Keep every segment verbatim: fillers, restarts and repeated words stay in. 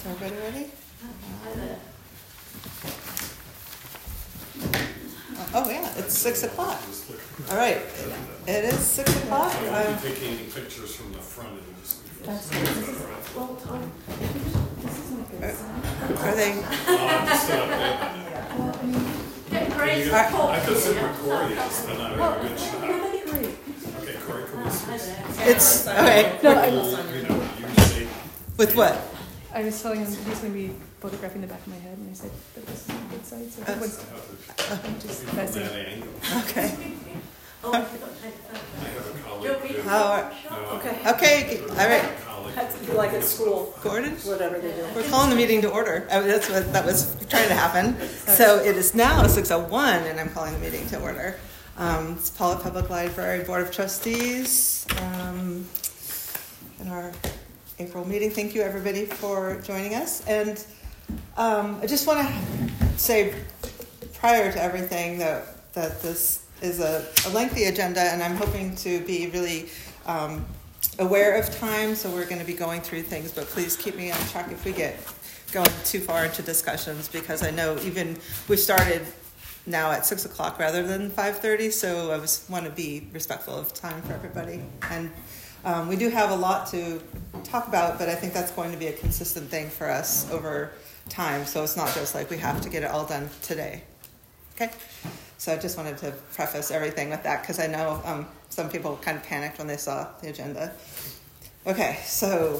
Everybody ready? Oh yeah, it's six o'clock. All right, it is six o'clock. I won't be taking any pictures from the front. It'll just be That's well, um, this isn't a good sign. Are they? I'll have to sit up there. Well, I mean, Get crazy. I could sit where Corey is, but not have a good shot. yeah, that'd be great. Okay, Corey, come on. It's okay. No, I, You know, usually. With what? I was telling him he's going to be photographing the back of my head, and I said that this isn't a good side, so Uh, what's From just that messy. angle. Okay. I have a colleague. How? No, Okay. Okay. All right. a colleague. That's like at school, Gordon. whatever they do. We're calling the meeting to order. Oh, that's what that was trying to happen. So it is now six oh one, and I'm calling the meeting to order. Um, it's Pawlet Public Library Board of Trustees, um, in our April meeting. Thank you, everybody, for joining us. And um, I just want to say, prior to everything, that that this is a, a lengthy agenda, and I'm hoping to be really um, aware of time, so we're going to be going through things, but please keep me on track if we get going too far into discussions, because I know even we started now at six o'clock rather than five thirty, so I was want to be respectful of time for everybody. And um, we do have a lot to talk about, but I think that's going to be a consistent thing for us over time, so it's not just like we have to get it all done today. Okay? So I just wanted to preface everything with that, because I know um, some people kind of panicked when they saw the agenda. Okay, so...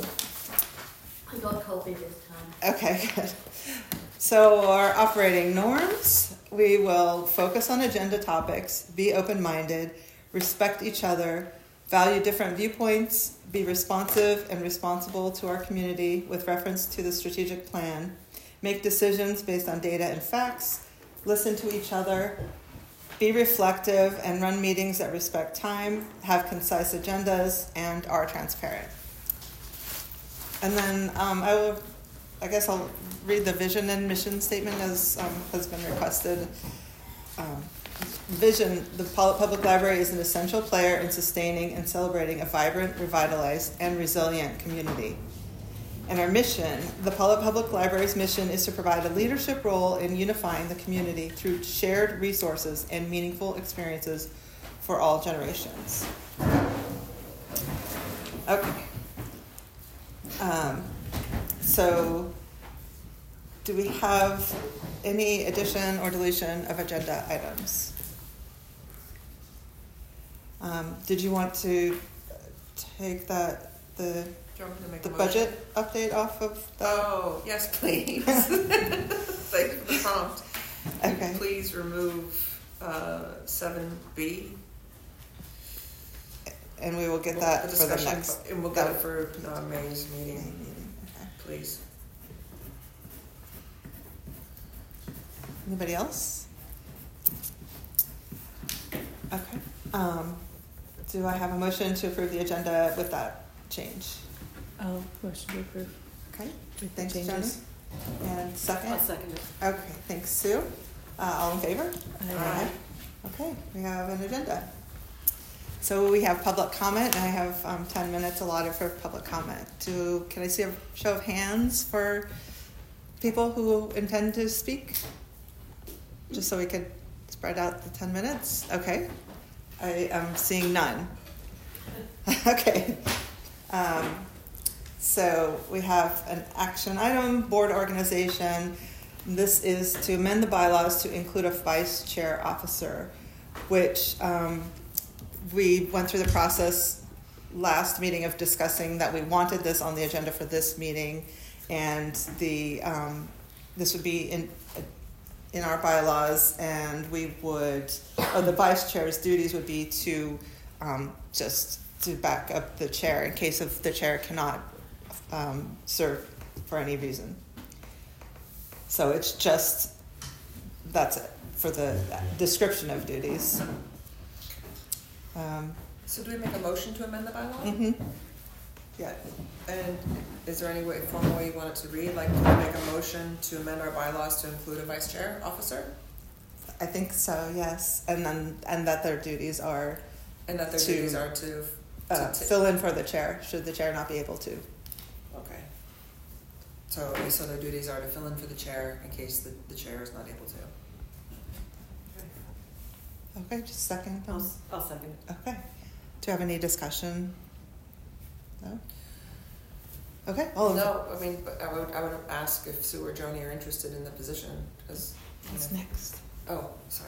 I got coffee this time. Okay, good. So our operating norms, we will focus on agenda topics, be open-minded, respect each other, value different viewpoints, be responsive and responsible to our community with reference to the strategic plan, make decisions based on data and facts, listen to each other, be reflective, and run meetings that respect time, have concise agendas, and are transparent. And then um, I will, I guess I'll read the vision and mission statement as um, has been requested. Um, vision, the Pawlet Public Library is an essential player in sustaining and celebrating a vibrant, revitalized, and resilient community. And our mission, the Pawlet Public Library's mission is to provide a leadership role in unifying the community through shared resources and meaningful experiences for all generations. Okay. Um, so, do we have any addition or deletion of agenda items? Um, did you want to take that the Do you want me to make the a budget update off of that? Oh, yes, please. Thank you for the prompt. Okay. Please remove uh, seven B. And we will get that the for the discussion, next. And we'll get it for uh, May's meeting, Okay. please. Anybody else? Okay. Um, do I have a motion to approve the agenda with that change? Oh, motion to approve. Okay. With the Thanks, Johnny. changes. And second? I'll second it. Okay. Thanks, Sue. Uh, all in favor? Aye. Okay. We have an agenda. So we have public comment, and I have um, ten minutes allotted for public comment. Do can I see a show of hands for people who intend to speak? Just so we could spread out the ten minutes. Okay. I am seeing none. Okay. Um, so we have an action item, board organization. This is to amend the bylaws to include a vice chair officer, which um, we went through the process last meeting of discussing that we wanted this on the agenda for this meeting, and the um, this would be in in our bylaws, and we would, or the vice chair's duties would be to um, just to back up the chair in case of the chair cannot um, serve for any reason. So it's just, that's it for the description of duties. Um, So do we make a motion to amend the bylaw? mm-hmm. Yeah. And is there any way, formal way you want it to read? Like, do we make a motion to amend our bylaws to include a vice chair officer? I think so, yes. And then, and that their duties are And that their To, duties are to, to uh, ta- fill in for the chair, should the chair not be able to. okay. So, so their duties are to fill in for the chair in case the, the chair is not able to. Okay, just second. I'll, s- I'll second it. Okay. Do you have any discussion? No? Okay. All in- No, I mean, but I would, I would ask if Sue or Joni are interested in the position, because. What's next? Oh, sorry.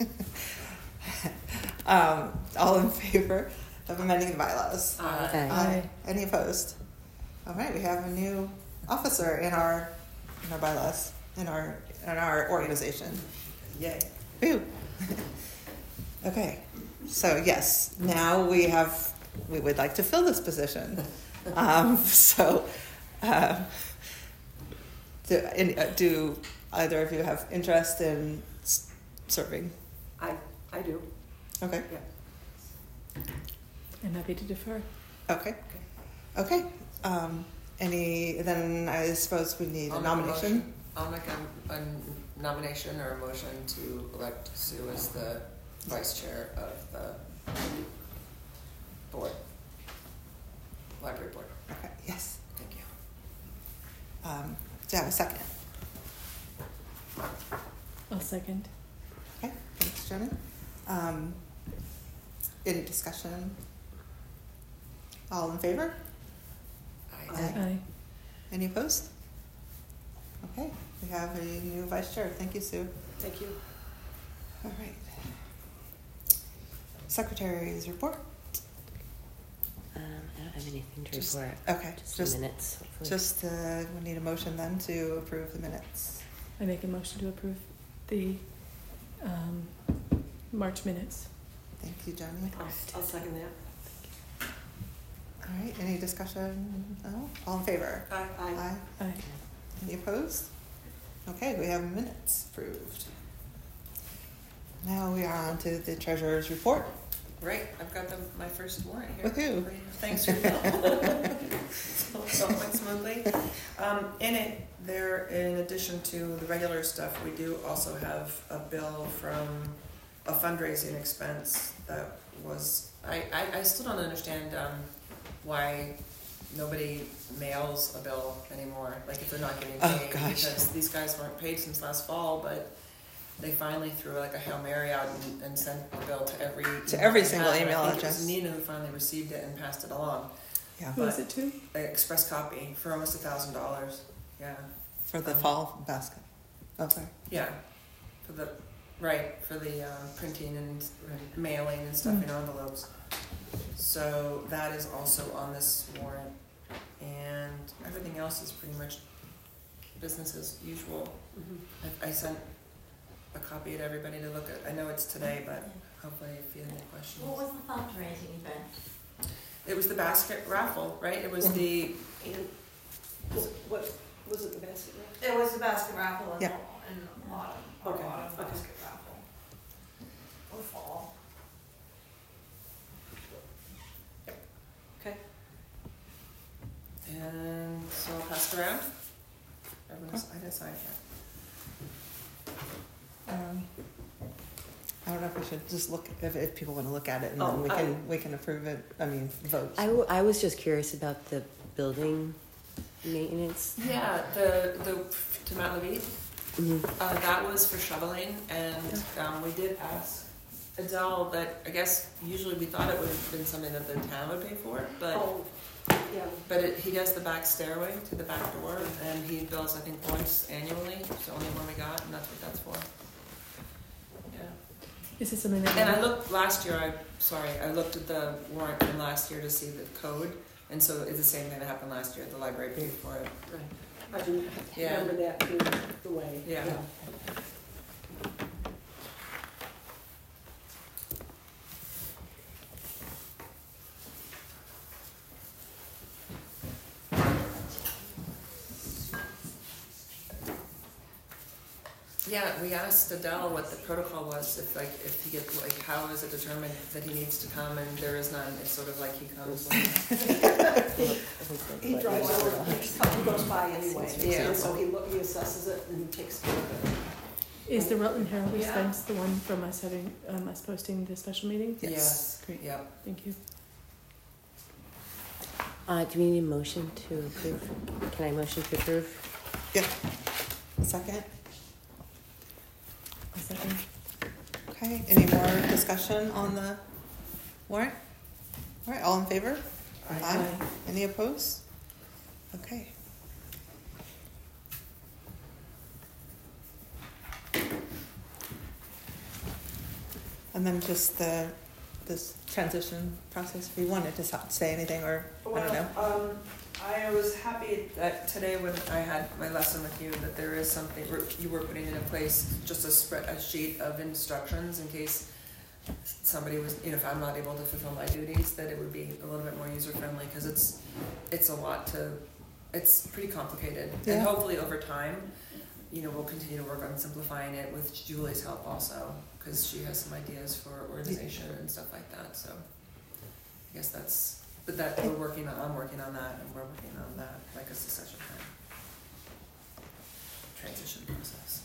Um, all in favor of amending the bylaws? Uh, Aye. Any opposed? All right, we have a new officer in our, in our bylaws, in our, in our organization. Yay. Woo. Okay, so yes, now we have, we would like to fill this position. Um, so, uh, do, in, uh, do either of you have interest in s- serving? I, I do. Okay, I'm happy to defer. okay, okay. Um, any, then I suppose we need I'll a make a nomination. motion. I'll make a, a nomination or a motion to elect Sue as the vice chair of the board, library board. Okay, yes. Thank you. Um, do I have a second? I'll second. Okay, thanks, Jenny. Um, any discussion? All in favor? Aye. Aye. Aye. Any opposed? Okay, we have a new vice chair. Thank you, Sue. Thank you. All right. Secretary's report. Um, I don't have anything to Just- report. Okay, Just, just the minutes. Hopefully. just uh, we need a motion then to approve the minutes. I make a motion to approve the um, March minutes. Thank you, Johnny. I'll, I'll second that. All right, any discussion? No? All in favor? Aye. Aye. Aye. Aye. Any opposed? Okay, we have minutes approved. Now we are on to the treasurer's report. Great, I've got the, my first warrant here. Woohoo. Thanks for your help. So it went smoothly. Um, in it, there, in addition to the regular stuff, we do also have a bill from a fundraising expense that was, I, I, I still don't understand, um, why nobody mails a bill anymore, like if they're not getting Oh, paid. gosh. Because these guys weren't paid since last fall, but they finally threw like a Hail Mary out and, and sent the bill to every. To every they single had. email I think address. It was Nina who finally received it and passed it along. Yeah, Who is it to? An express copy for almost a thousand dollars. Yeah, for the Um, fall basket. Okay. yeah, for the, right, for the uh, printing and mailing and stuff in envelopes. So that is also on this warrant, and everything else is pretty much business as usual. Mhm. I, I sent a copy to everybody to look at. I know it's today, but hopefully if you have any questions. What was the fundraising event? It was the basket raffle, right? It was the, And was it, what, was it the basket raffle? It was the basket raffle in, Yeah. the- in the autumn, or Okay, autumn okay. basket raffle. Or fall. Okay. and so I'll pass it around. Everyone else, I didn't sign it yet. Um, I don't know if we should just look, if, if people want to look at it and Oh, then we I- can, we can approve it, I mean, vote. I, w- I was just curious about the building maintenance. Yeah, the, the, to Mount Levy, Mhm. uh, that was for shoveling, and, um, we did ask Adele that, I guess, usually we thought it would have been something that the town would pay for, but, Oh, yeah. but it, he does the back stairway to the back door, and he bills, I think, once annually, it's the only one we got, and that's what that's for. Yeah. Is this something that? And I looked, last year, I, sorry, I looked at the warrant from last year to see the code, and so it's the same thing that happened last year, the library paid for it. Right. I didn't Yeah. remember that being the way. Yeah. Yeah, we asked Adele what the protocol was, if like, if he get, like, how is it determined that he needs to come and there is none, it's sort of like he comes when. He drives over, he goes by anyway, Yeah. and so he look, he assesses it and takes care of it. Is the Rutland Herald Yeah. expense the one from us having, um, us posting the special meeting? Yes, Great, yep. thank you. Uh, do we need a motion to approve? Can I motion to approve? Yeah. Second. A second. Okay, any more discussion on the warrant? All right, all in favor? Aye. Any opposed? Okay. And then just the, this transition process, if you wanted to sa- say anything, or, I don't know. Well, um, I was happy that today when I had my lesson with you, that there is something, you were putting into place just a spread, a sheet of instructions in case somebody was, you know, if I'm not able to fulfill my duties, that it would be a little bit more user friendly, because it's, it's a lot to, it's pretty complicated. Yeah. And hopefully over time, you know, we'll continue to work on simplifying it with Julie's help also, because she has some ideas for organization and stuff like that, so I guess that's, but that, we're working on, I'm working on that, and we're working on that, like a succession plan. Transition process.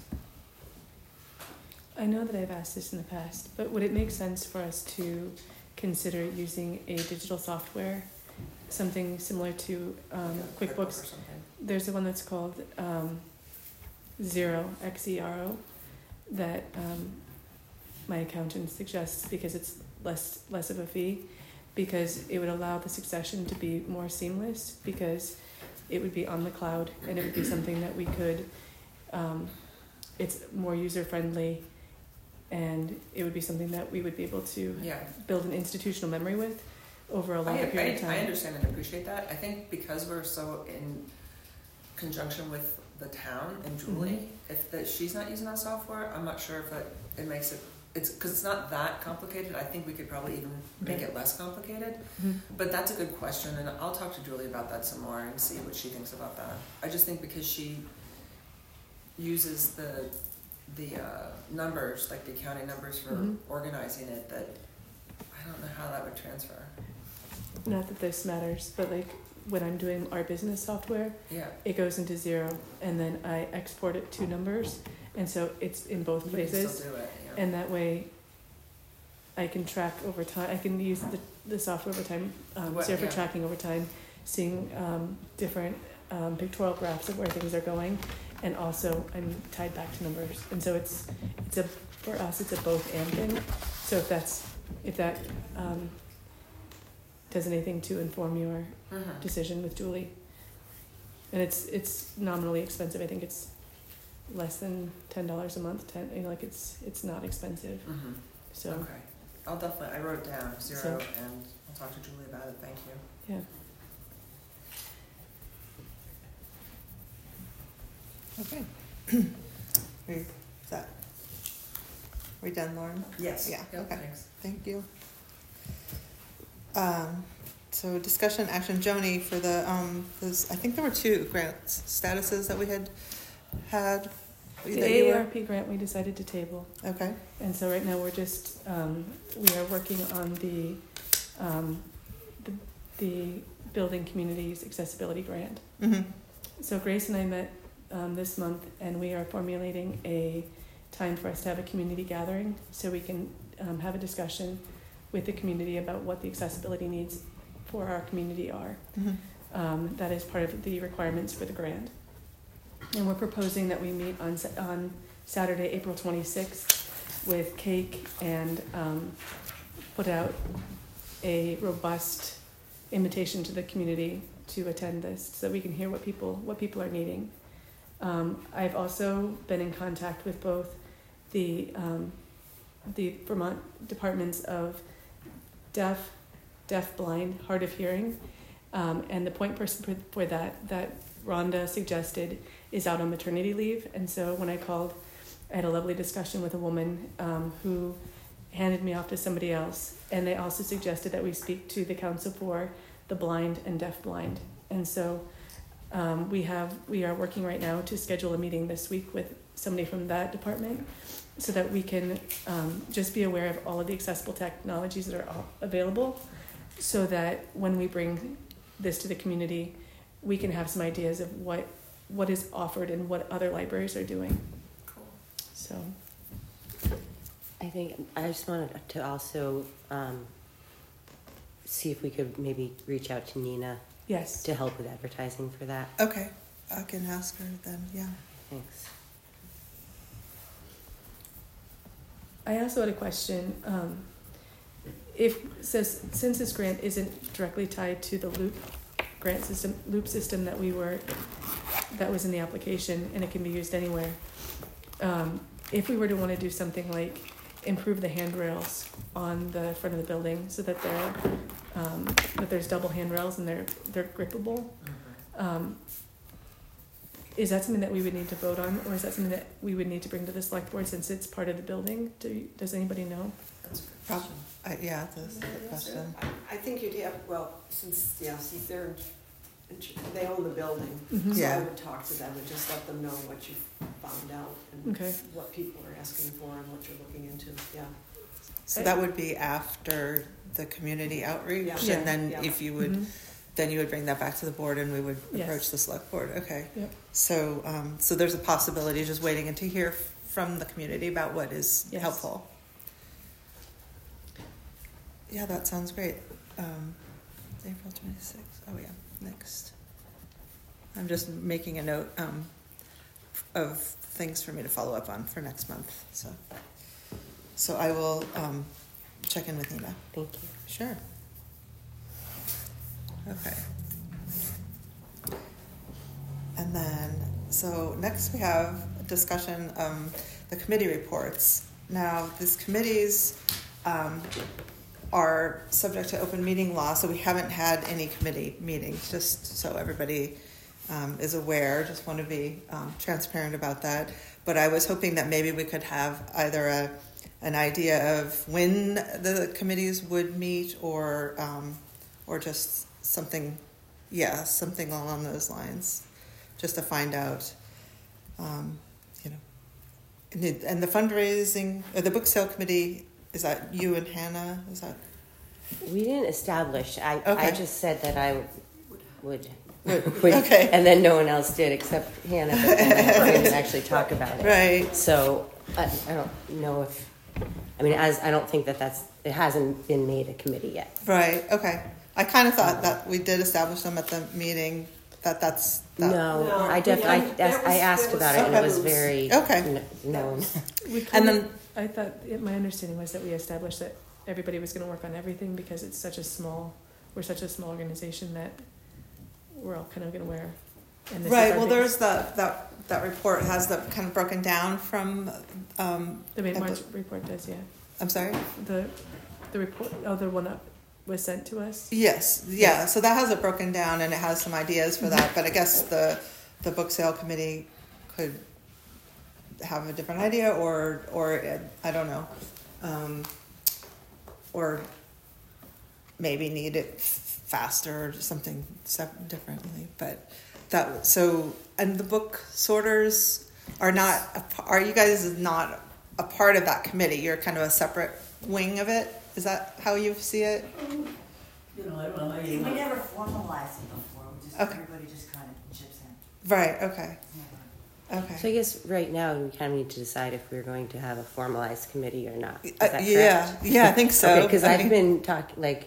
I know that I've asked this in the past, but would it make sense for us to consider using a digital software, something similar to um, Like a QuickBook or QuickBooks? something. There's the one that's called um, Xero, X E R O, that um, my accountant suggests because it's less less of a fee, because it would allow the succession to be more seamless, because it would be on the cloud and it would be something that we could, um, it's more user friendly, and it would be something that we would be able to Yeah. build an institutional memory with over a I, longer period of I, I time. understand and appreciate that. I think because we're so in conjunction with the town and Julie, Mhm. if that she's not using that software, I'm not sure if it, it makes it, it's, cause it's not that complicated. I think we could probably even make Okay. it less complicated, Mhm. but that's a good question, and I'll talk to Julie about that some more and see what she thinks about that. I just think because she uses the, the, uh, numbers, like the accounting numbers for Mhm. organizing it, that I don't know how that would transfer. Not that this matters, but like when I'm doing our business software, Yeah. it goes into Xero, and then I export it to numbers, and so it's in both You can places, still do it, yeah. and that way I can track over time. I can use the, the software over time, um, What- Xero for yeah. tracking over time, seeing um, different um, pictorial graphs of where things are going, and also I'm tied back to numbers, and so it's it's a for us it's a both and thing. So if that's if that um, does anything to inform your Mhm. decision with Julie. And it's it's nominally expensive. I think it's less than ten dollars a month. Ten, you know, like it's it's not expensive. Mhm. So Okay. I'll definitely, I wrote it down, zero, So- and I'll talk to Julie about it, thank you. yeah, Okay. We, is that, we done, Lauren? Yes. Yeah, Yep, okay. thanks. Thank you. Um, so discussion action, Joni, for the, um, those, I think there were two grants statuses that we had had. the that you A were- A R P grant we decided to table, Okay, and so right now we're just um, we are working on the um, the the building communities accessibility grant. mm-hmm, So Grace and I met um, this month, and we are formulating a time for us to have a community gathering, so we can um, have a discussion with the community about what the accessibility needs for our community are. mm-hmm, Um, that is part of the requirements for the grant. And we're proposing that we meet on Sa- on Saturday, April twenty-sixth, with cake and um, put out a robust invitation to the community to attend this, so that we can hear what people what people are needing. Um, I've also been in contact with both the um, the Vermont departments of deaf, deaf blind, hard of hearing, um, and the point person for, for that that Rhonda suggested is out on maternity leave. And so when I called, I had a lovely discussion with a woman um, who handed me off to somebody else, and they also suggested that we speak to the Council for the Blind and Deaf Blind. And so um, we have we are working right now to schedule a meeting this week with somebody from that department, so that we can um, just be aware of all of the accessible technologies that are all available, so that when we bring this to the community, we can have some ideas of what what is offered and what other libraries are doing. Cool. So I think I just wanted to also um, see if we could maybe reach out to Nina yes, to help with advertising for that. okay, I can ask her then, yeah. Thanks. I also had a question. Um, if says since this grant isn't directly tied to the loop grant system, loop system that we were that was in the application, and it can be used anywhere. Um, if we were to want to do something like improve the handrails on the front of the building so that they're um, that there's double handrails and they're they're grippable. Um, is that something that we would need to vote on, or is that something that we would need to bring to the select board since it's part of the building? Do, does anybody know? That's a good Prob- question. I, yeah, that's a good question. I think you'd have, well, since, yeah, since they're, they own the building, Mhm. so I Yeah. would talk to them and just let them know what you found out and Okay. what people are asking for and what you're looking into, yeah. So that would be after the community outreach, Yeah. and then Yeah. if you would, Mhm. then you would bring that back to the board, and we would Yes. approach the select board. Okay. Yep. So, um, so there's a possibility, just waiting and to hear f- from the community about what is Yes. helpful. Yeah, that sounds great. Um, April twenty-sixth. Oh yeah, next. I'm just making a note um, of things for me to follow up on for next month. So, so I will um, check in with Nina. Thank you. Sure. Okay. And then, so next we have a discussion, um, the committee reports. Now, these committees um, are subject to open meeting law, so we haven't had any committee meetings, just so everybody um, is aware. Just want to be um, transparent about that. But I was hoping that maybe we could have either a an idea of when the committees would meet, or um, or just something, yeah, something along those lines, just to find out, um, you know. And, it, and the fundraising, or the book sale committee, is that you and Hannah? Is that? We didn't establish. I, I Okay. just said that I would. Would- would- okay. And then no one else did except Hannah, but then I didn't actually talk about it. Right. So I, I don't know if, I mean, as I don't think that that's, it hasn't been made a committee yet. Right. Okay. I kind of thought that we did establish them at the meeting. That that's that. No, No, I def, I, yeah, there I was- asked there was about it and it was some very Okay. kn- known. We And kind then- of, I thought, it- my understanding was that we established that everybody was going to work on everything because it's such a small, we're such a small organization that we're all kind of going to wear. And this is Right. our Well, big- there's the that that report has that kind of broken down from. Um, The May I March put- report does, yeah. I'm sorry. The, the report, oh, the one that was sent to us? Yes, yeah. So that has it broken down, and it has some ideas for that. But I guess the the book sale committee could have a different idea, or or it, I don't know, um, or maybe need it f- faster or something sep- differently. But that so and the book sorters are not. A, p- are you guys not a part of that committee? You're kind of a separate wing of it. Is that how you see it? You know, I don't know how We you. never formalized it before, we just, Okay. everybody just kind of chips in. Right. Okay. Never. Okay. So I guess right now we kind of need to decide if we're going to have a formalized committee or not. Is Uh, that yeah, correct? yeah, I think so. Okay, because I I've mean- been talking, like,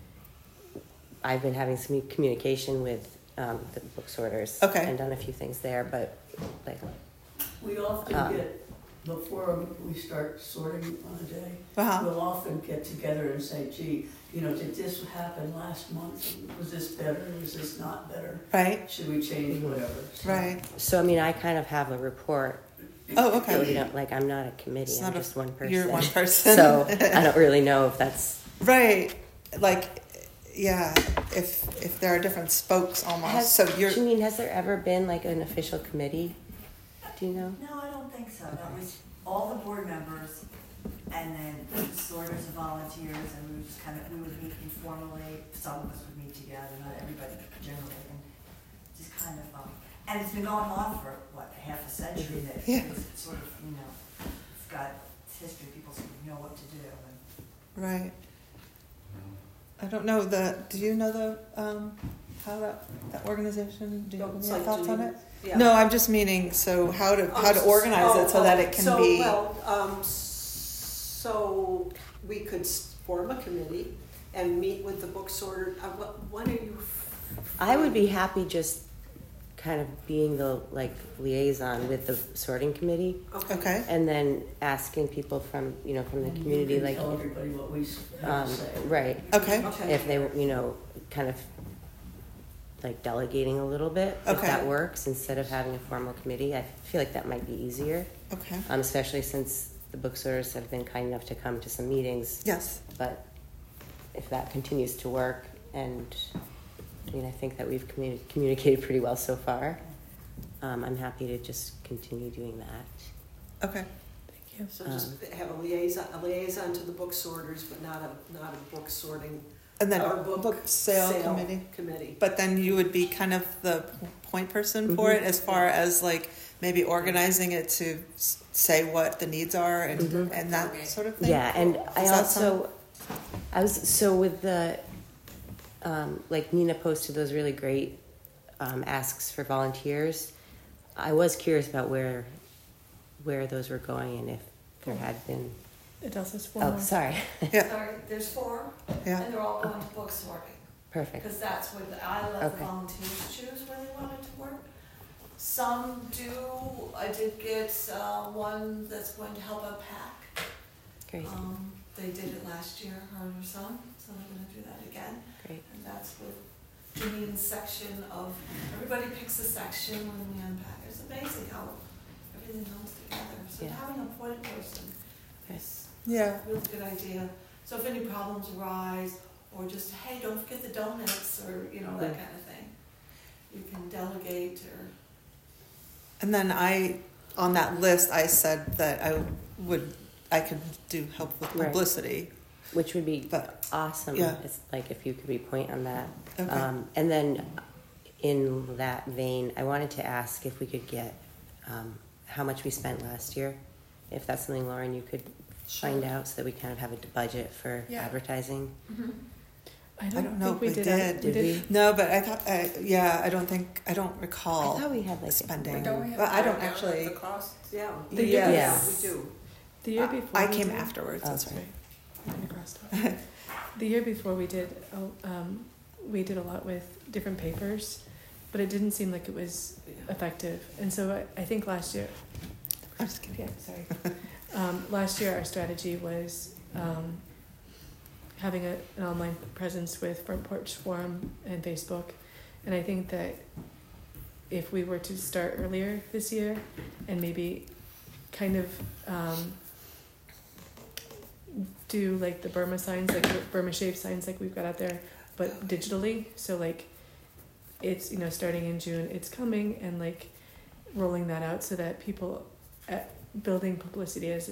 I've been having some communication with um, the book sorters. Okay. And done a few things there, but like, We often Um, get, before we start sorting on a day, Uh-huh. we'll often get together and say, gee, you know, did this happen last month? Was this better? Was this not better? Right. Should we change whatever? So- Right. so I mean, I kind of have a report. Oh, So, you okay. know, like, I'm not a committee, It's I'm not a- just one person. You're one person. So I don't really know if that's, Right. Like, yeah. If if there are different spokes almost. has, so you're. do you mean, has there ever been like an official committee? Do you know? No, I don't think so. That was all the board members and then sorters and volunteers, and we would just kind of, we would meet informally. Some of us would meet together, not everybody generally, and just kind of, um, and it's been going on for, what, half a century that Yeah. it's sort of, you know, it's got its history, people sort of know what to do. And Right. I don't know the. Do you know the um, how that that organization? Do you have It's any like thoughts on doing- it? Yeah. No, I'm just meaning. So how to how to Um, organize oh, it so oh, that it can so, be. well, um, so we could s- form a committee and meet with the book sorter. Uh, what, when are you? I would be happy just kind of being the like liaison with the sorting committee, Okay. and then asking people from you know from the And community you can like tell everybody what we s- have um, to say. right Okay. Okay. if they you know kind of like delegating a little bit if Okay. that works instead of having a formal committee. I feel like that might be easier, Okay. um, especially since the book sorters have been kind enough to come to some meetings. Yes. But if that continues to work, and I mean, I think that we've communi- communicated pretty well so far. Um, I'm happy to just continue doing that. Okay. Thank you. So just have a liaison, a liaison to the book sorters, but not a, not a book sorting, And then or book, sale, committee. Committee. But then you would be kind of the point person for Mhm. it, as far as like maybe organizing it to s- say what the needs are and Mhm. and that sort of thing. Yeah, and I Does that also, I was so with the, um, like Nina posted those really great um, asks for volunteers. I was curious about where, where those were going and if there had been. It also has four Oh, more. sorry. Yeah. Sorry, there's four, Yeah. and they're all going to book sorting, Perfect. because that's where the, I let the Okay. volunteers choose where they wanted to work. Some do, I did get, uh, one that's going to help out pack. Great. Um, they did it last year, her and her son, so they're gonna do that again. Great. And that's with Janine's section of, everybody picks a section when we unpack. It's amazing how everything comes together. So Yeah. having a point person Okay. is Yeah. a really good idea. So if any problems arise, or just, hey, don't forget the donuts, or, you know, that Yeah. kind of thing, you can delegate or. And then I, on that list, I said that I would, I could do help with Right. publicity, Which would be but awesome. Yeah. It's like if you could be point on that. okay. Um, and then in that vein, I wanted to ask if we could get um, how much we spent last year. If that's something, Lauren, you could find out so that we kind of have a budget for Yeah. advertising. I don't, don't know think if we we did. did. a- Did we? No, but I thought, I, yeah, I don't think, I don't I recall thought we had like spending. Don't we have But I don't to break down actually. the costs? Yeah. The year Yeah, before. we do. The year I- before I we came did- afterwards. Oh, That's sorry. right. I'm gonna cross it off. The year before we did, oh, um, we did a lot with different papers, but it didn't seem like it was effective. And so I, I think last year, I'm just kidding. yeah, sorry. Um, last year, our strategy was um, having a, an online presence with Front Porch Forum and Facebook. And I think that if we were to start earlier this year and maybe kind of um, do like the Burma signs, like the Burma shape signs like we've got out there, but digitally. So like it's, you know, starting in June, it's coming, and like rolling that out so that people at building publicity as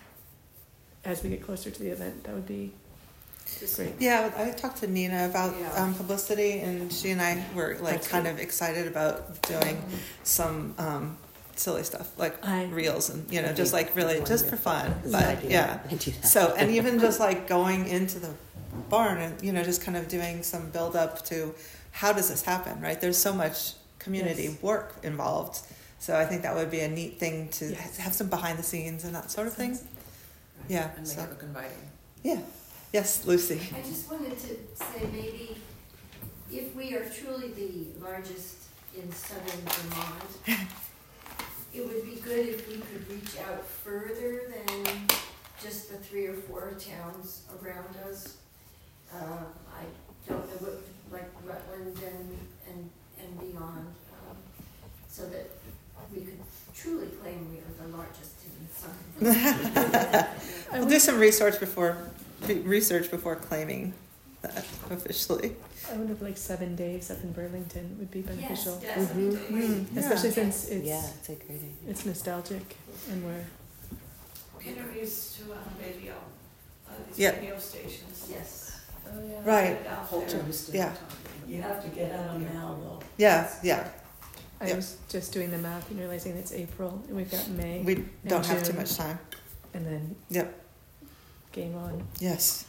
as we get closer to the event. That would be great. Yeah, I talked to Nina about Yeah. um, publicity, and she and I were like That's kind great. of excited about doing some um, silly stuff, like I- reels, and you know, I just think like really that's just for fun. wonderful. But I do yeah, that. I do that. so and even just like going into the barn and you know just kind of doing some build up to how does this happen, right? There's so much community Yes. work involved, so I think that would be a neat thing to Yes. have some behind the scenes and that sort of thing. Yeah. And make So it look inviting. yeah, yes, Lucy. I just wanted to say maybe if we are truly the largest in southern Vermont, it would be good if we could reach out further than just the three or four towns around us. Uh, I don't know what, like Rutland and, and, and beyond, um, so that we could truly claim we are the largest in southern Vermont. I We'll do some research before re- research before claiming that officially. I wonder if like seven days up in Burlington would be beneficial. Yes, definitely. Mm, yeah. Especially since it's Yeah, it's a great idea. it's nostalgic and we're Interviews to on radio, uh, these Yep. radio stations. Yes. Oh, yeah. Right. Get it out Holton there. is still Yeah. talking. You have to get out now, though. Yeah, yeah. I Yep. was just doing the math and realizing it's April and we've got May We don't have too June. much time. and then Yep. game on. Yes.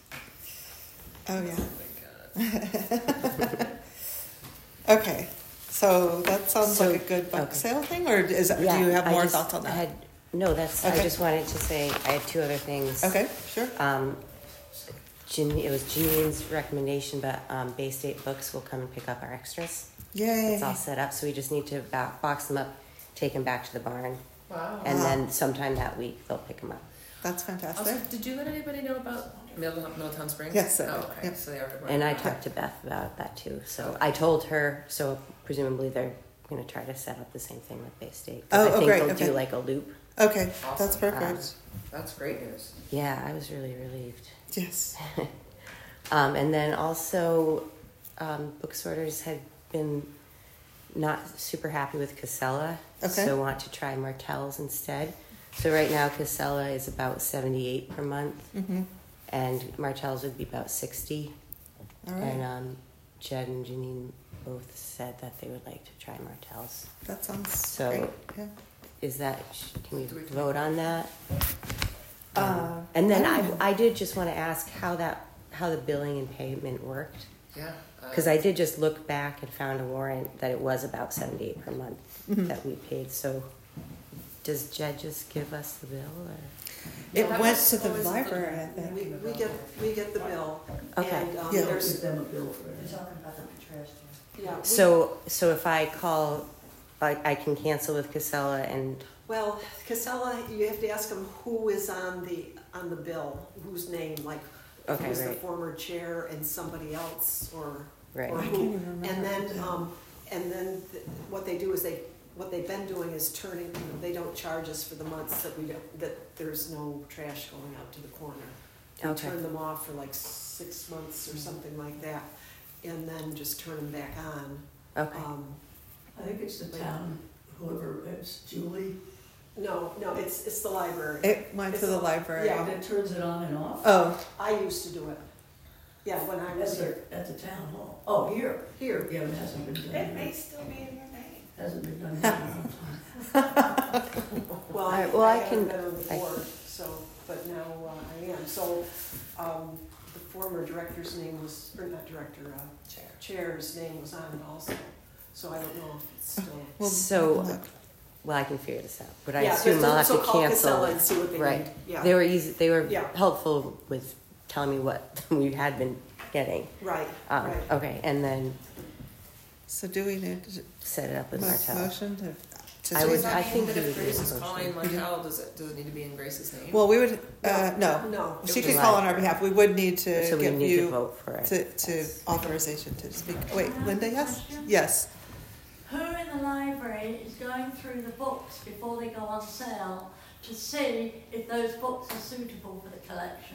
Oh yeah. Oh my God. Okay. So that sounds So- like a good book okay. sale thing, or is that, Yeah, do you have I more just thoughts on that? Had, no, that's. I Okay. just wanted to say I had two other things. Okay, sure. Um, Jan- it was Janine's recommendation, but um, Bay State Books will come and pick up our extras. Yay. It's all set up, so we just need to bo- box them up, take them back to the barn, Wow. and Wow. then sometime that week they'll pick them up. That's fantastic. Also, did you let anybody know about Middle- Middletown Springs? Yes, I Oh, did. okay. Yep. So they are. And I talked to Beth about that too. So I told her. So presumably they're going to try to set up the same thing with Bay State. 'Cause Oh, I oh, think great, they'll okay. do like a loop. Okay, Awesome. that's perfect. That's great news. Yeah, I was really relieved. Yes. Um, and then also, um, book sorters had been not super happy with Casella, Okay. so want to try Martell's instead. So right now, Casella is about seventy-eight per month, Mm-hmm. and Martell's would be about sixty. All right. And um, Jed and Janine both said that they would like to try Martell's. That sounds So- great. Yeah. Is that, can we Do we- vote on that? Uh, Um, and then I I, don't know. I did just want to ask how that, how the billing and payment worked. Yeah. uh, Because I did just look back and found a warrant that it was about seventy-eight per month Mhm. that we paid. So does Jed just give us the bill or? It that went was to the always a good- library, I think. We, we get, we get the bill. Okay. And, um, Yeah. there's, Give them a bill for You're it. talking about the trash can. yeah. we- So, so if I call, I, I can cancel with Casella and, Well, Casella, you have to ask them who is on the, on the bill, whose name, like, okay, who's the right, former chair and somebody else, or, right. or I who. can't even remember. And then, um, and then th- what they do is they, what they've been doing is turning, you know, they don't charge us for the months that we don't, that there's no trash going out to the corner. They Okay. turn them off for like six months or something like that, and then just turn them back on. Okay. Um, I think it's the town, whoever, it's Julie, no, no, it's, it's the library. It went to the library. Yeah. that turns it on and off. Oh, I used to do it. Yeah, when I At was the, here. at the town hall. Oh, here. Here. Yeah, it hasn't been done. It may yet. still be in your name. Hasn't been done yet. in a long time. Well, All I, right, well, I I haven't can- been on the I- board, so, but now uh, I am. So, um, the former director's name was, or not director, uh, Chair. chair's name was on it also. So I don't know if it's still. well, So- look. Well, I can figure this out, but I Yeah, assume so- I'll have so to call cancel. Casella and see what they Right. need. Yeah, They were easy, they were Yeah. helpful with telling me what we had been getting. right, Um, right. Okay, and then So do we need to set it up with mo- Martell. motion to? to I do would- that? I think But we if would do Grace a is motion. calling Martel, does it, does it need to be in Grace's name? Well, we would, uh, no, No. she It could was call on our library. behalf. We would need to So we give need to you vote for it. to, to authorization to speak. Wait, Can I Linda, ask a yes? question? Yes. Who in the library is going through the books before they go on sale to see if those books are suitable for the collection?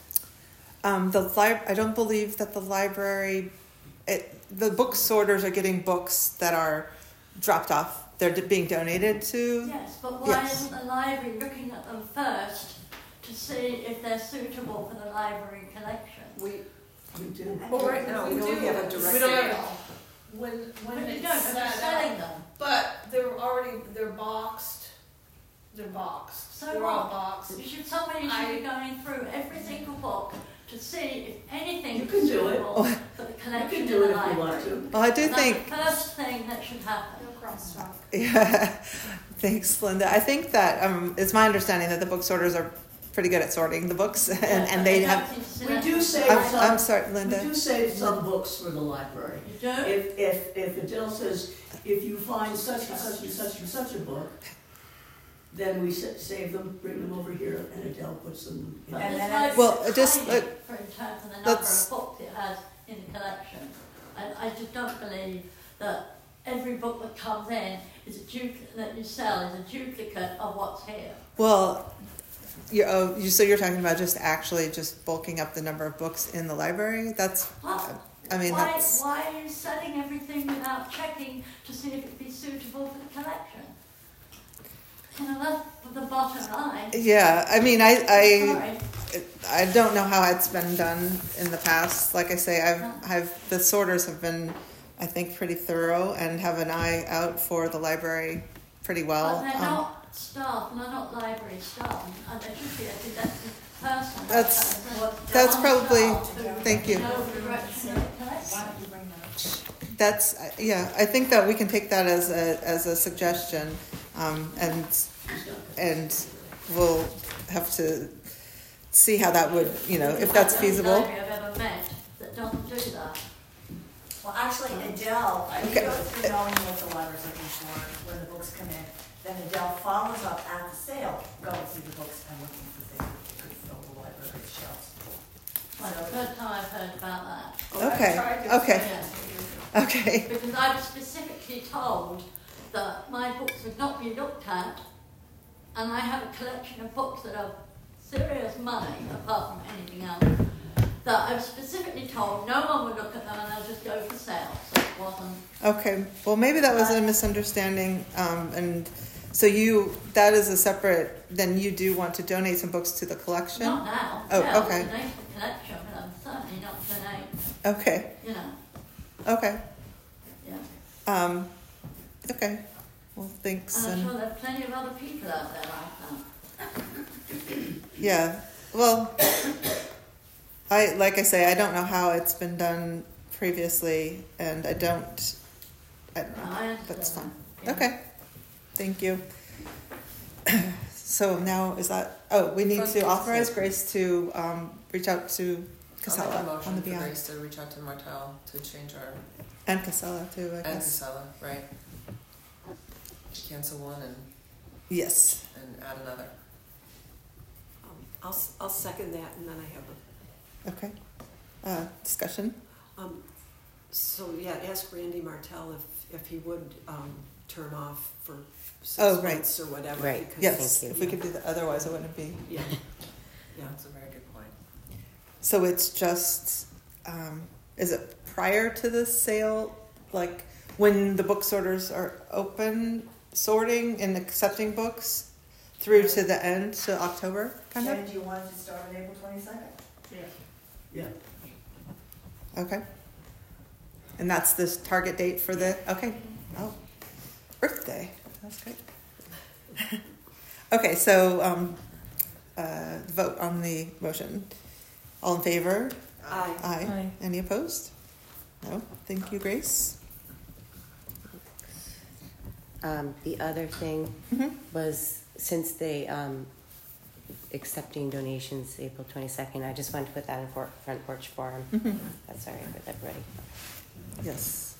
Um, the lib- I don't believe that the library, it, the book sorters are getting books that are dropped off. They're d- being donated to. Yes, but why Yes. isn't the library looking at them first to see if they're suitable for the library collection? We, We do. Well, right now, we we don't do, have a we direct. don't have, When, when But you it's don't, if they're set selling up. them. But they're already, they're boxed. They're boxed. So They're all what? boxed. Should somebody should I- be going through every single book to see if anything You is can do it. suitable for the You collection can in do the it if you library? want to. Well, I do And that's think. the first thing that should happen. No crosstalk. Yeah, thanks, Linda. I think that um, it's my understanding that the book sorters are pretty good at sorting the books, and, and they have. We do say I'm, some, I'm sorry, we Linda. do save some books for the library. You do? If, if, if Adele says, if you find such and such and such and such a book, then we sa- save them, bring them over here, and Adele puts them in. But And this then library Well, is just, tiny uh, for in terms of the number let's- of books it has in the collection. And I just don't believe that every book that comes in is a duplicate, that you sell is a duplicate of what's here. Well, you oh, you so you're talking about just actually just bulking up the number of books in the library? That's. What? I mean, why, that's. why are you selling everything without checking to see if it be suitable for the collection? You know, that's the bottom line. Yeah, I mean, I I. Sorry. I don't know how it's been done in the past. Like I say, I've, I've the sorters have been, I think, pretty thorough and have an eye out for the library pretty well. But they're Um, not staff, and they're not library staff, and they should be a deducted person. That's- They're that's on probably- staff to thank you. know the direction of the collection. That's yeah. I think that we can take that as a as a suggestion, um, and and we'll have to see how that would, you know, if that's feasible. I've ever met that doesn't do that. Well, actually, Adele, I Okay. go through knowing what the library's looking for when the books come in. Then Adele follows up at the sale, going through the books and looking for things that could fill the library's shelves. Well, the first time I've heard about that. Okay, okay, Yes. okay. Because I was specifically told that my books would not be looked at, and I have a collection of books that are serious money, apart from anything else, that I was specifically told no one would look at them and they'll just go for sale. So it wasn't. Okay, well, maybe that was a misunderstanding, um, and so you, that is a separate, then you do want to donate some books to the collection? Not now. Oh, no, okay. Donate the collection, but I'm certainly not donate, Okay, you know, okay, yeah. um, okay, well, thanks, And I'm and, sure there are plenty of other people out there like that. yeah, well, I, like I say, I don't know how it's been done previously, and I don't, I don't know, I understand that's fine. that, yeah. Okay, thank you. So now is that, oh, we need to authorize Grace to, um, reach out to I'll make a Casella on motion the for behalf. Grace to reach out to Martel to change our, And Casella too, I and guess. Casella, right? Cancel one and, Yes. and add another. Um, I'll, s- I'll second that, and then I have a, Okay. Uh, discussion? um, so yeah, ask Randy Martell if, if he would, um, turn off for six Oh, right. months or whatever. Right. because- Yes, Thank if we could do that, otherwise it wouldn't be. Yeah, yeah. That's a very good point. So it's just, um, is it prior to the sale, like when the book sorters are open, sorting and accepting books through to the end, to October, kind of? Jen, do you want it to start on April twenty-second? Yeah. Okay. And that's this target date for the, okay, oh, birthday, that's great. Okay, so, um, uh, vote on the motion. All in favor? Aye. Aye. Aye. Any opposed? No, thank you, Grace. Um, the other thing Mhm. was, since they, um, accepting donations April twenty-second, I just wanted to put that in for, front porch forum. Mhm. That's all right with everybody. Yes.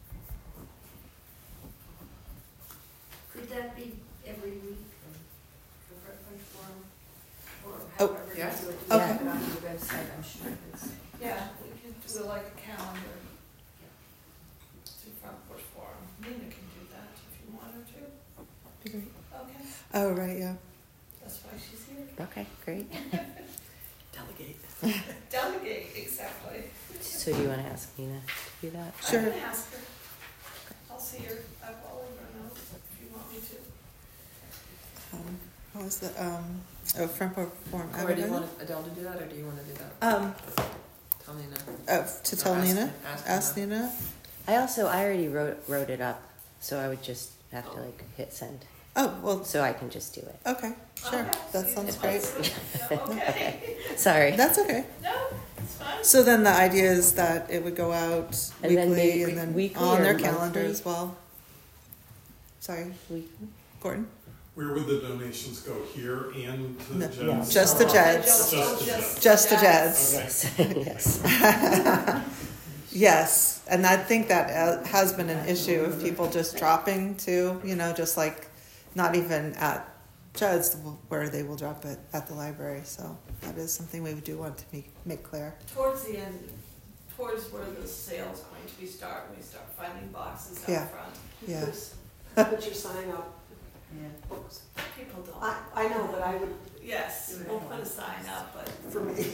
Could that be every week for Breakfast Forum? Or Oh, however yeah. you do it? Okay. Have it on your website, I'm sure it's. Yeah, we can do it like a calendar. Through Front Porch Forum. Nina can do that if you want her to. Okay, Oh, right, yeah. that's why she's here. Okay, great. Delegate. Delegate, exactly. So do you want to ask Nina to do that? Sure. I'm gonna ask her. I'll see her, I will let her know if you want me to. Um, what was the, um, oh, front porch forum Corey, do you advertising? want Adele to do that, or do you want to do that? Um, Tell Nina. oh, to tell Or ask- Nina? ask Ask Nina. Nina? I also, I already wrote, wrote it up, so I would just have to like hit send. Oh, well, So I can just do it. okay, sure, Okay, that so you sounds can great. answer it. Okay. Sorry. That's okay. No, it's fine. So then the idea is that it would go out And then weekly maybe and then weekly on or their calendar monthly? as well. Sorry, We, Gordon? Where would the donations go, here and to No, the Jeds? just the Jeds. Just the Jeds. Just the Jeds. Okay. yes. Yes, and I think that uh, has been an issue of people just dropping to, you know, just like not even at Judd's where they will drop it at the library. So that is something we do want to make, make clear. Towards the end, towards where the sale's going to be start, we start finding boxes out Yeah. front. Yeah. Bruce, Put your sign up. Yeah. Books. People don't. I, I know, but I would, Yes, we'll put a sign up, but for me.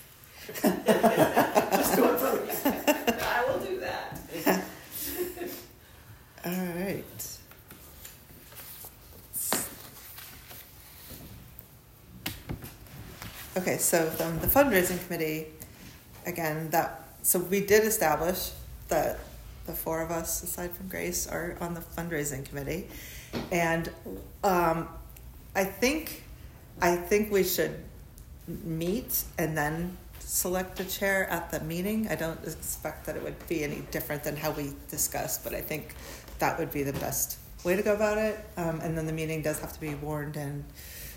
I will do that. All right. Okay, so um, the fundraising committee, again, that so we did establish that the four of us, aside from Grace, are on the fundraising committee, and um, I think I think we should meet and then select a chair at the meeting. I don't expect that it would be any different than how we discussed, but I think that would be the best way to go about it. Um, and then the meeting does have to be warned and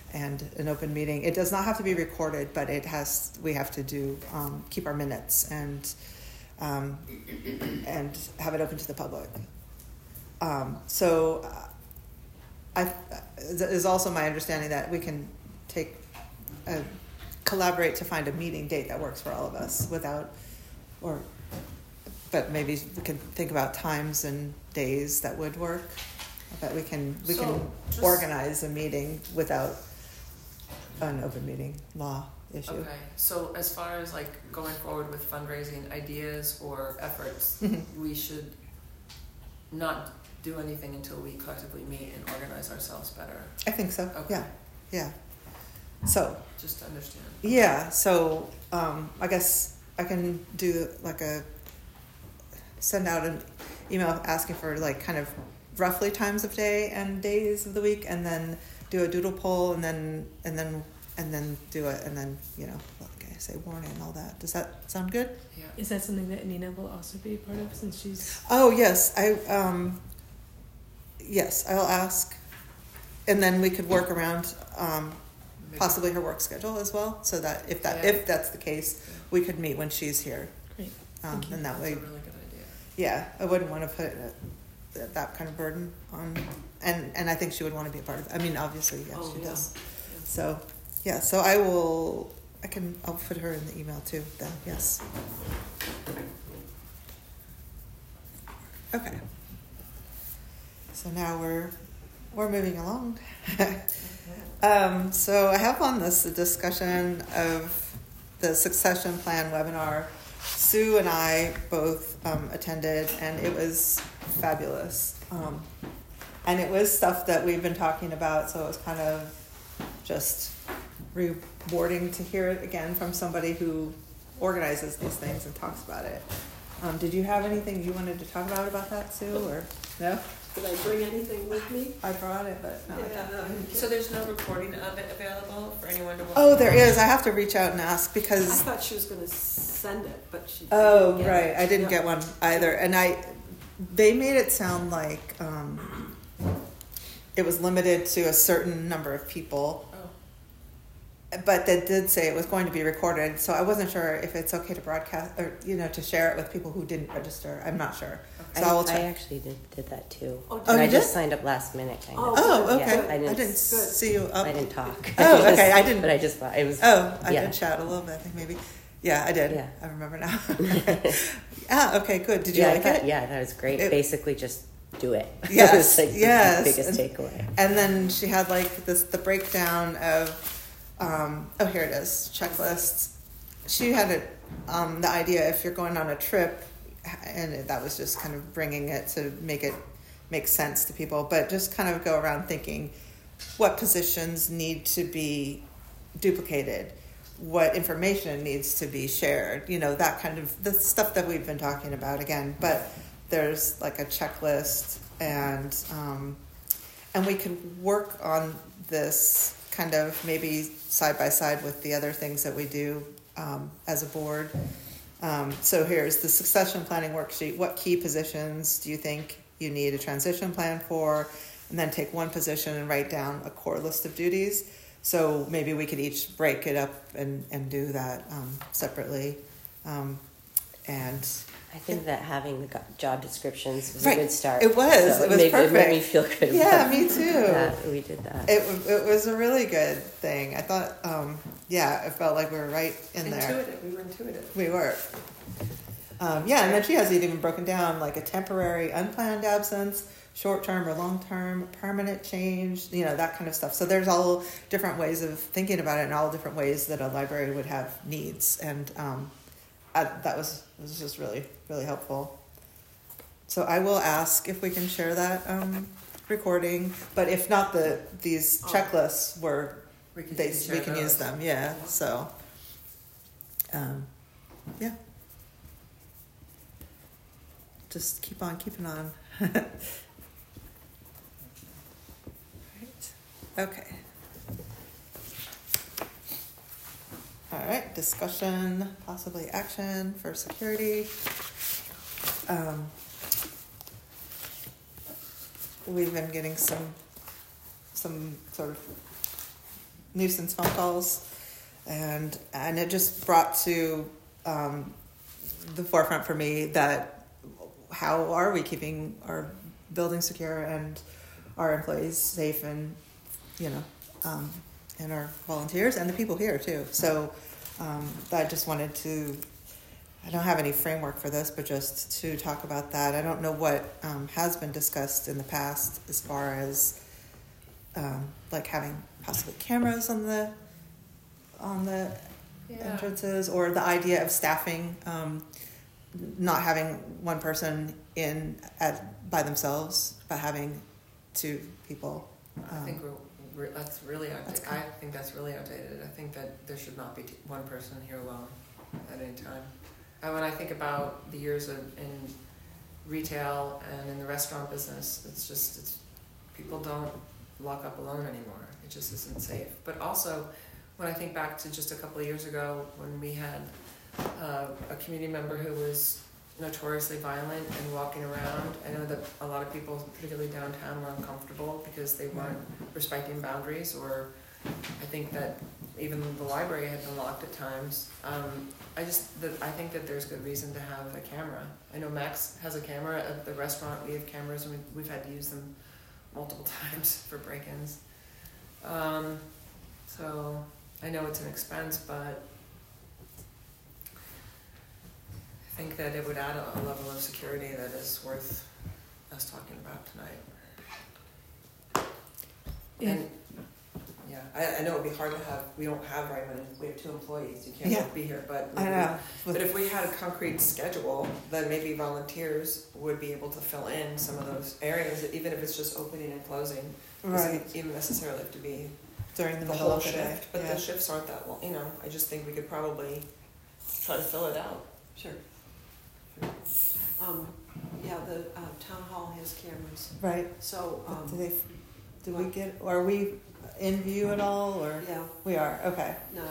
and an open meeting. It does not have to be recorded, but it has, we have to do, um, keep our minutes and, um, and have it open to the public. Um, so uh, I, it is also my understanding that we can take, a, collaborate to find a meeting date that works for all of us without, or, but maybe we can think about times and days that would work. That we can, we So, can just- organize a meeting without an open meeting law issue. Okay, so as far as like going forward with fundraising ideas or efforts, Mhm. we should not do anything until we collectively meet and organize ourselves better. I think so, Okay. yeah, yeah. So, Just to understand. yeah, so, um, I guess I can do like a, send out an email asking for like kind of roughly times of day and days of the week, and then do a doodle poll, and then, and then, and then do it, and then, you know, like I say, warning and all that. Does that sound good? Yeah. Is that something that Nina will also be a part of, since she's, Oh, yes, I, um, yes, I'll ask, and then we could work around, um, Maybe- possibly her work schedule as well, so that if that, Yeah. if that's the case, we could meet when she's here. great, Um, Thank you. and that That's way, a really good idea. yeah, I wouldn't want to put uh, that, that kind of burden on, and, and I think she would want to be a part of it. I mean, obviously, yes, Oh, she yeah. does. So, yeah, so I will, I can, I'll put her in the email too, then, yes. Okay. So now we're, we're moving along. Um, so I have on this a discussion of the succession plan webinar. Sue and I both um, attended, and it was fabulous. Um, and it was stuff that we've been talking about, so it was kind of just rewarding to hear it again from somebody who organizes these things and talks about it. Um, did you have anything you wanted to talk about about that, Sue, or no? Did I bring anything with me? I brought it, but no. I don't. So there's no recording of it available for anyone to watch? Oh, there is. I have to reach out and ask I because. thought she was gonna send it, but she. Oh, didn't get right. it. I didn't Yeah. get one either, and I. They made it sound like um, it was limited to a certain number of people, Oh, but they did say it was going to be recorded. So I wasn't sure if it's okay to broadcast or you know to share it with people who didn't register. I'm not sure. So I, I, will I check. actually did, did that too. Oh, Oh, and you I just did? signed up last minute, kind Oh, of. Oh, good, okay. good. I didn't, I didn't Good. see you up. I didn't talk. Oh, okay. I didn't- But I just thought it was. Oh, I Yeah. did chat a little bit. I think maybe. Yeah, I did. Yeah. I remember now. Ah, okay, good. Did you yeah, like I thought, it? Yeah, that was great. It- Basically, just do it. Yes, That was like yes. the biggest And- takeaway. And then she had like this the breakdown of um, oh here it is checklists. She had it um, the idea if you're going on a trip, and it, that was just kind of bringing it to make it make sense to people, but just kind of go around thinking what positions need to be duplicated, what information needs to be shared, you know, that kind of the stuff that we've been talking about again. But there's like a checklist, and um, and we can work on this kind of maybe side by side with the other things that we do um, as a board. Um, so here's the succession planning worksheet. What key positions do you think you need a transition plan for? And then take one position and write down a core list of duties. So maybe we could each break it up and, and do that um, separately. Um, and I think that having the go- job descriptions was Right. a good start. It was. So It was made, It made me perfect. feel good. yeah, about me too. that. We did that. It, it was a really good thing. I thought, um, yeah, it felt like we were right in there. Intuitive, we were intuitive. We were. Um, yeah, and then she has it even broken down like a temporary, unplanned absence, short-term or long-term, permanent change, you know, that kind of stuff. So there's all different ways of thinking about it, and all different ways that a library would have needs. And um, I, that was was just really, really helpful. So I will ask if we can share that um, recording, but if not, the these checklists were we can, they share we can use those. them. Yeah. So. Um, yeah. Just keep on keeping on. Right. Okay. All right. Discussion, possibly action for security. Um, we've been getting some some sort of nuisance phone calls, and and it just brought to um, the forefront for me that how are we keeping our building secure and our employees safe, and you know, um, and our volunteers and the people here too. So um, I just wanted to. I don't have any framework for this, but just to talk about that. I don't know what um, has been discussed in the past as far as um, like having possibly cameras on the on the Yeah. entrances, or the idea of staffing, um, not having one person in at by themselves, but having two people. I Um, think we're, we're, that's really That's outdated. kind I think that's really outdated. I think that there should not be t- one person here alone at any time. And when I think about the years of, in retail and in the restaurant business, it's just, it's, people don't lock up alone anymore. It just isn't safe. But also, when I think back to just a couple of years ago when we had uh, a community member who was notoriously violent and walking around, I know that a lot of people, particularly downtown, were uncomfortable because they weren't respecting boundaries, or I think that even the library had been locked at times. Um, I just, that I think that there's good reason to have a camera. I know Max has a camera at the restaurant. We have cameras, and we've, we've had to use them multiple times for break-ins. Um, so I know it's an expense, but I think that it would add a, a level of security that is worth us talking about tonight. Yeah. And yeah, I, I know it'd be hard to have, we don't have very many, we have two employees, you can't Yeah. both be here, but I maybe- know. but if we had a concrete schedule, then maybe volunteers would be able to fill in some of those areas, even if it's just opening and closing. It Right. doesn't even necessarily have to be During the the middle whole of the day. shift, but Yeah. the shifts aren't that long, you know, I just think we could probably try to fill it out. Sure. Um, yeah, the, uh, town hall has cameras, Right. so, Do um, they? Do we get? Are we in view at all, or yeah, we are? Okay. not,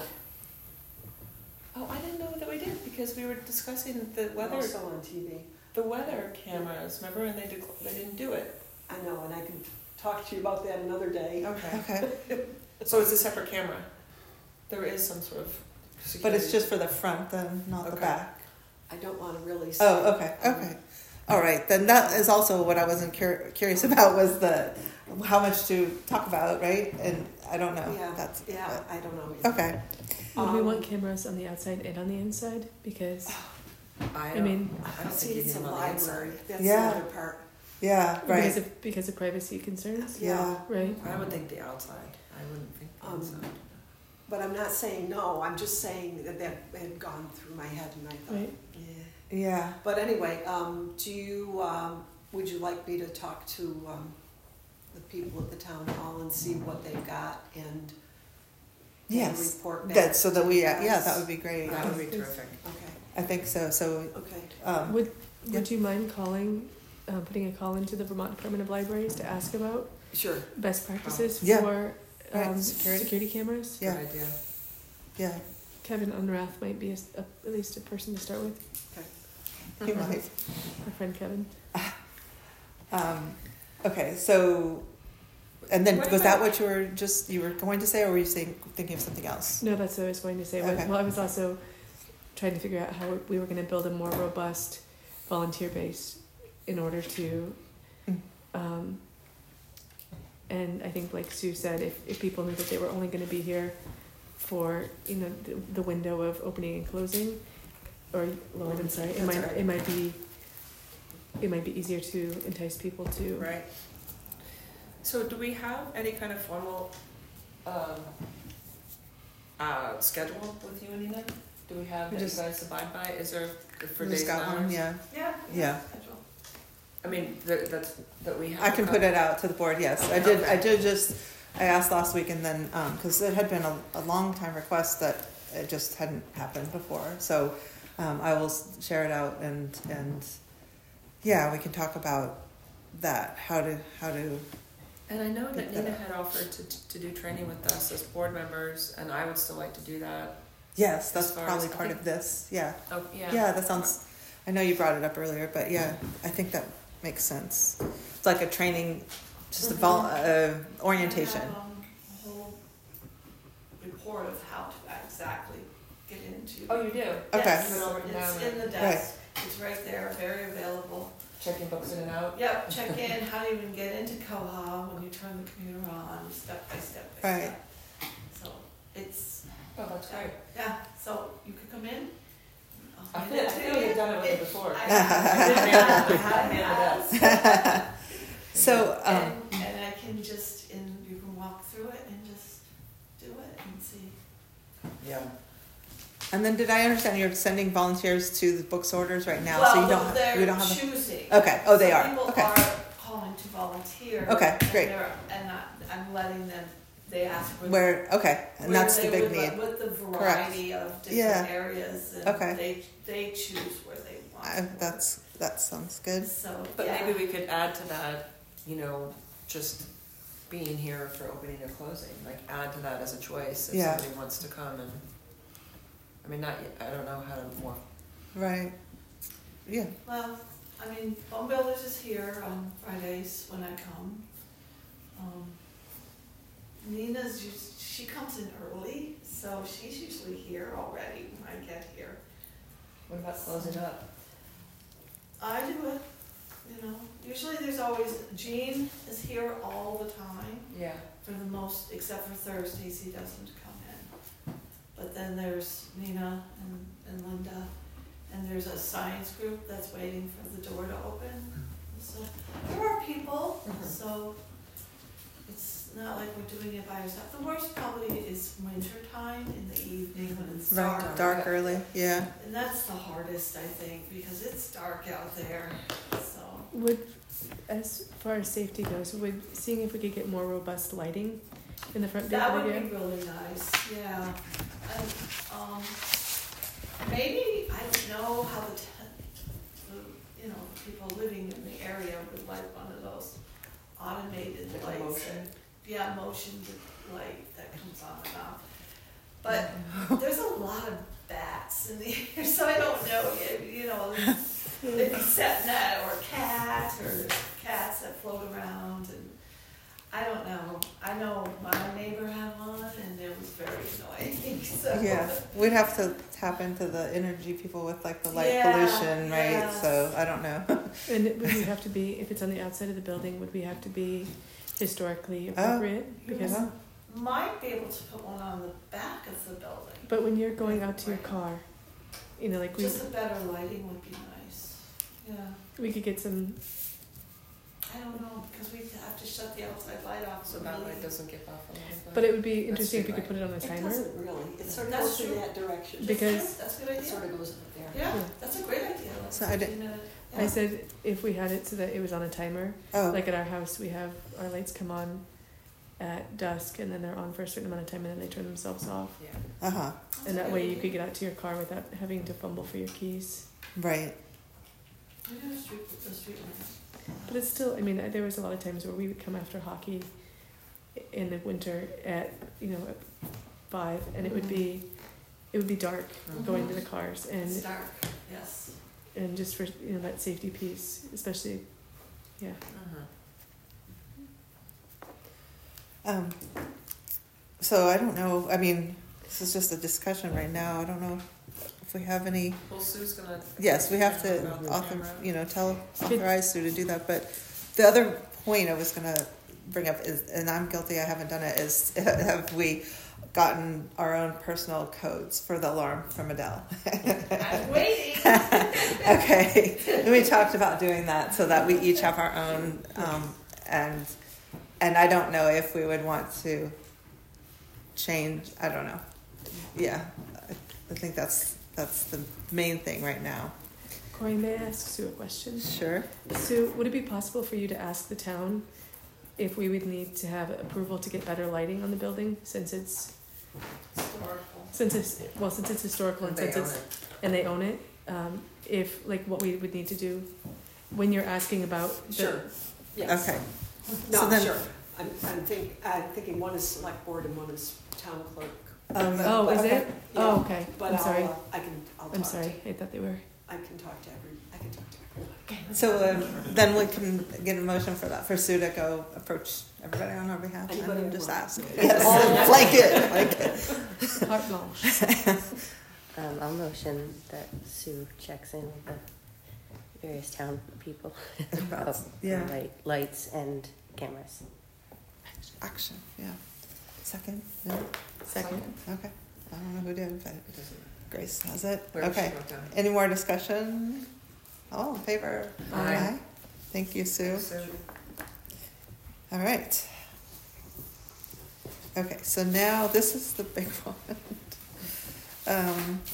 Oh, I didn't know that we did, because we were discussing the weather, also on T V. the weather cameras, remember, and they did, they didn't do it. I know, and I can talk to you about that another day. Okay. Okay. So it's a separate camera. There is some sort of security. But it's just for the front, then, not the Okay. back. I don't wanna really say. Oh, okay. Okay. All right. Then that is also what I wasn't cur- curious about was the how much to talk about, right? And I don't know. Yeah, That's yeah, I don't know. but- okay. Would we Um, want cameras on the outside and on the inside? Because, I I don't, mean, I don't See, think you it's need a them on the inside. library, that's Yeah. the other part. Yeah. because Right. of, because of privacy concerns, Yeah. right? I would think the outside. I wouldn't think the Um, inside. But I'm not saying no, I'm just saying that that had gone through my head and I thought, Right. yeah. Yeah. But anyway, um, do you, um, would you like me to talk to, um, the people at the town hall and see what they've got and Yes. report back? That so that we to yeah, you yeah guys? that would be great. That would be terrific. Okay, I think so. So okay. um, Would, Yeah. would you mind calling, uh, putting a call into the Vermont Department of Libraries to ask about Sure. best practices Yeah. for Right, um, security. security cameras? yeah, Good idea. yeah. Kevin Unrath might be a, a, at least a person to start with, You might. our friend Kevin. Um, okay, so, and then What was that about- what you were just you were going to say, or were you saying thinking of something else? No, that's what I was going to say. Okay. Well, I was also trying to figure out how we were going to build a more robust volunteer base in order to, Mm. um, and I think like Sue said, if, if people knew that they were only going to be here for, you know, the, the window of opening and closing, or Lauren, I'm sorry, it That's might, all right. it might be, it might be easier to entice people to. Right. So do we have any kind of formal um, uh, schedule with you and Nina? Do we have We that just- you guys abide by? Is there for We days just and got hours? one, yeah, Yeah. yeah. Schedule. I mean, that, that's, that we have. I can a put it copy? out to the board. Yes, I did. I did just. I asked last week, and then because it had been a, a long time request that it just hadn't happened before. So um, I will s- share it out, and and yeah, we can talk about that. How to how to And I know that Pick that Nina up. had offered to, to do training with us as board members, and I would still like to do that. yes, that's As far probably as- I part think- of this. Yeah. Oh, yeah. Yeah, that sounds. I know you brought it up earlier, but yeah, I think that makes sense. It's like a training, just a vol, uh, orientation. I have, um, a whole report of how to exactly get into. Oh, you do? Okay. Yes, It's over it's down in the desk, it's right there, very available. Checking books in and out. Yep, check in, how to even get into Koha when you turn the computer on, step by step by Right. step. So, it's, Oh, that's great. yeah, so you could come in. I'll I hand feel, I it to feel you've you. done it with it It- before. I I have, I have have, handed So, um, And, and I can just, and you can walk through it and just do it and see. Yeah. and then did I understand you're sending volunteers to the books orders right now? Well, so you don't, they're we don't have. choosing. A, okay. Oh, they Some are. People Okay. are calling to volunteer. Okay, and great. they're- And I, I'm letting them, they ask where. Where? Okay, and where that's the they big would need. like- With the variety of different Yeah. areas, and Okay. they, they choose where they want. I, that's that sounds good. So, But yeah. maybe we could add to that, you know, just being here for opening or closing, like add to that as a choice if Yeah. somebody wants to come and, I mean, not, yet- I don't know how to more, Right. Yeah. Well, I mean, Bone Builders is here on Fridays when I come. Um, Nina's, us- she comes in early, so she's usually here already when I get here. what about closing up? I do it, you know, usually there's always, Jean is here all the time, Yeah. for the most, except for Thursdays, he doesn't come in. But then there's Nina and, and Linda, and there's a science group that's waiting for the door to open. So, there are people, Mhm. so it's not like we're doing it by ourselves. The worst probably is winter time in the evening when it's dark. Right. Dark early. Yeah. And that's the hardest, I think, because it's dark out there, so. Would, as far as safety goes, would seeing if we could get more robust lighting in the front That door would area? be really nice, yeah. And, um, maybe, I don't know how the, ten- the, you know, people living in the area would like one of those automated Like a lights. motion. Yeah, motion light that comes on and off. But there's a lot of bats in the air, so I don't know, you, you know, if you set net or cat, or there's cats that float around, and I don't know. I know my neighbor had one, and it was very annoying, so. Yeah. We'd have to tap into the energy people with like the light Yeah, pollution, right? yes. So I don't know. And it- would we have to be, if it's on the outside of the building, would we have to be historically appropriate? Because, Yeah. Might be able to put one on the back of the building. but when you're going out to your car, you know, like we, Just a better lighting would be nice, yeah. we could get some, I don't know, because we have to shut the outside light off. So that light doesn't give off a little bit? but it would be That's interesting if we true, could put it on a It timer. doesn't really, it sort of That's goes in true. that direction. Because- That's a good It idea. sort of goes up there. Yeah, Yeah. that's a great idea. Like So I did- fifteen minute- I yeah. said if we had it so that it was on a timer, Oh. like at our house, we have our lights come on at dusk and then they're on for a certain amount of time and then they turn themselves off. Yeah. Uh huh. That's And a that good way you idea. could get out to your car without having to fumble for your keys. Right. We do a street, a street light. But it's still, I mean, there was a lot of times where we would come after hockey in the winter at, you know, at five, and it would be, it would be dark going to the cars, It's and dark, yes. and just for, you know, that safety piece, especially, yeah. Mhm. Um. So I don't know. I mean, this is just a discussion right now. I don't know if we have any. Well, Sue's gonna. Yes, we have to About the author, camera. you know, tell authorize Sue to do that. But the other point I was gonna bring up is, and I'm guilty, I haven't done it. Is have we gotten our own personal codes for the alarm from Adele? I'm waiting. Okay, and we talked about doing that so that we each have our own, um, and and I don't know if we would want to change. I don't know. Yeah, I, I think that's that's the main thing right now. Corey, may I ask Sue a question? Sure. Sue, would it be possible for you to ask the town if we would need to have approval to get better lighting on the building, since it's, Historical. since it's, well, since it's historical and They since own it's, it. and they own it, um, if, like, what we would need to do when you're asking about the, Sure, yes. Okay. No, So then- sure. I'm, I'm think, I'm thinking one is select board and one is town clerk. Um, Oh, is Okay. it? Yeah. Oh, okay, But I'm sorry, I'll, uh, I can, I'll talk I'm to. sorry, I thought they were, I can talk to every, I can talk to everyone. So um, then we can get a motion for that, for Sue to go approach everybody on our behalf Anybody and just want. ask. Yes. Yes, like it, like it. Carte blanche. Um, I'll motion that Sue checks in with the various town people about Yeah. light, lights and cameras. Action, yeah. Second, no? Second, okay. I don't know who did, but It doesn't- Grace has it. wherever she Okay. wrote down. Any more discussion? All in favor? Aye. Thank you, Sue. So, All right. Okay, so now this is the big one. um,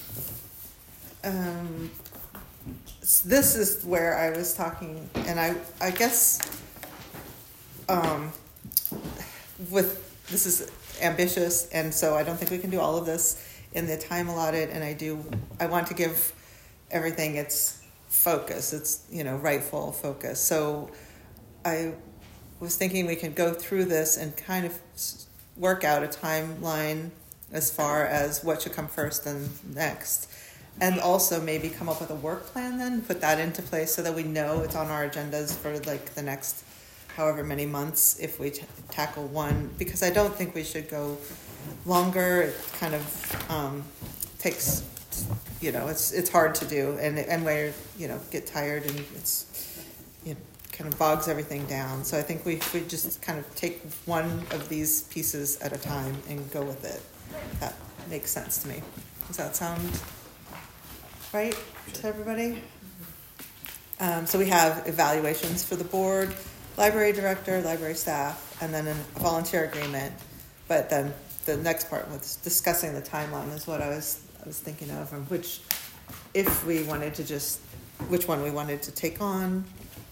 um, s- this is where I was talking, and I, I guess, um, with this is ambitious, and so I don't think we can do all of this in the time allotted. And I do, I want to give everything its focus, its you know rightful focus. So I was thinking we could go through this and kind of s- work out a timeline as far as what should come first and next. And also maybe come up with a work plan then, put that into place so that we know it's on our agendas for like the next however many months if we t- tackle one. Because I don't think we should go longer. It kind of um, takes, you know, it's it's hard to do. And, and where, you know, get tired and it's, you know, kind of bogs everything down. So I think we we just kind of take one of these pieces at a time and go with it. That makes sense to me. Does that sound right to everybody? Um, so we have evaluations for the board, library director, library staff, and then a volunteer agreement. But then the next part was discussing the timeline is what I was I was thinking of, and which, if we wanted to just, which one we wanted to take on.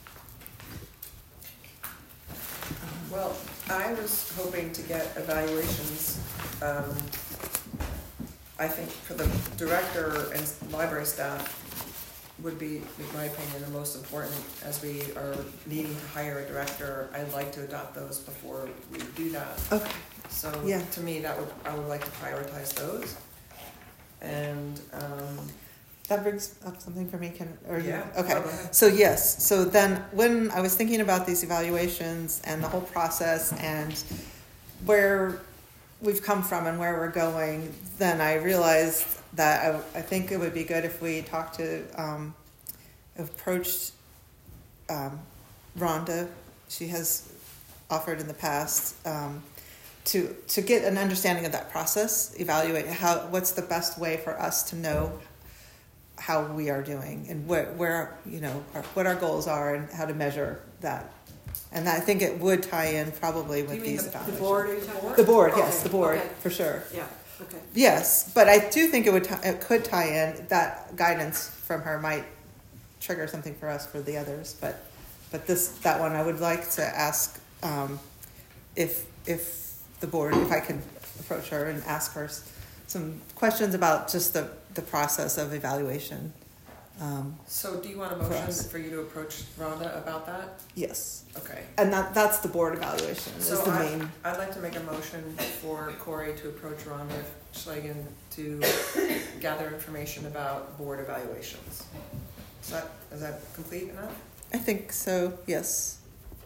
Well, I was hoping to get evaluations, um, I think for the director and library staff would be, in my opinion, the most important. As we are needing to hire a director, I'd like to adopt those before we do that. Okay. So Yeah. to me, that would, I would like to prioritize those. And, um, That brings up something for me, can, or, yeah. okay. Oh, go ahead. So yes, so then when I was thinking about these evaluations and the whole process and where we've come from and where we're going, then I realized that I, I think it would be good if we talked to, um, approached um, Rhonda. She has offered in the past um, to to get an understanding of that process, evaluate how what's the best way for us to know how we are doing and where, where you know our, what our goals are and how to measure that. And I think it would tie in probably Do with you mean these the, the evaluations. board, are you talking about? The board, Okay, yes, the board okay. for sure. Yeah, okay. Yes, but I do think it would ti- it could tie in. That guidance from her might trigger something for us for the others. But but this that one I would like to ask um, if if the board if I could approach her and ask her s- some questions about just the the process of evaluation. Um, So do you want a For motion us. for you to approach Rhonda about that? yes, Okay. and that that's the board evaluation is So the I, main. I'd like to make a motion for Corey to approach Rhonda Schlegen to gather information about board evaluations. Is that, is that complete enough? I think so. Yes.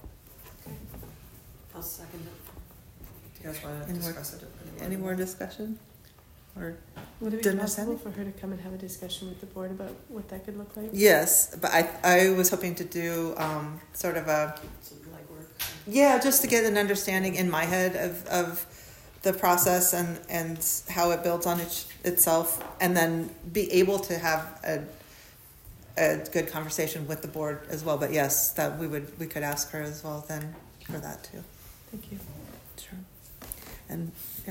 I'll second it. Do you guys want to Any more- discuss it? Any more discussion? Or Would it be Didn't possible understand for her to come and have a discussion with the board about what that could look like? yes, but I I was hoping to do um, sort of a Some legwork. yeah, just to get an understanding in my head of, of the process and, and how it builds on it, itself, and then be able to have a a good conversation with the board as well. But yes, that we would we could ask her as well then for that too. Thank you. Sure. And yeah.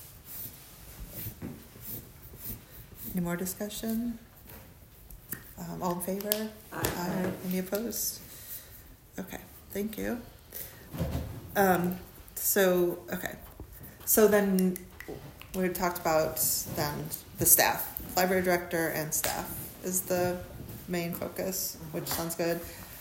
Any more discussion? Um, all in favor? Aye. Any opposed? Okay, thank you. Um, so, okay. So then we talked about then the staff, library director and staff is the main focus, which sounds good.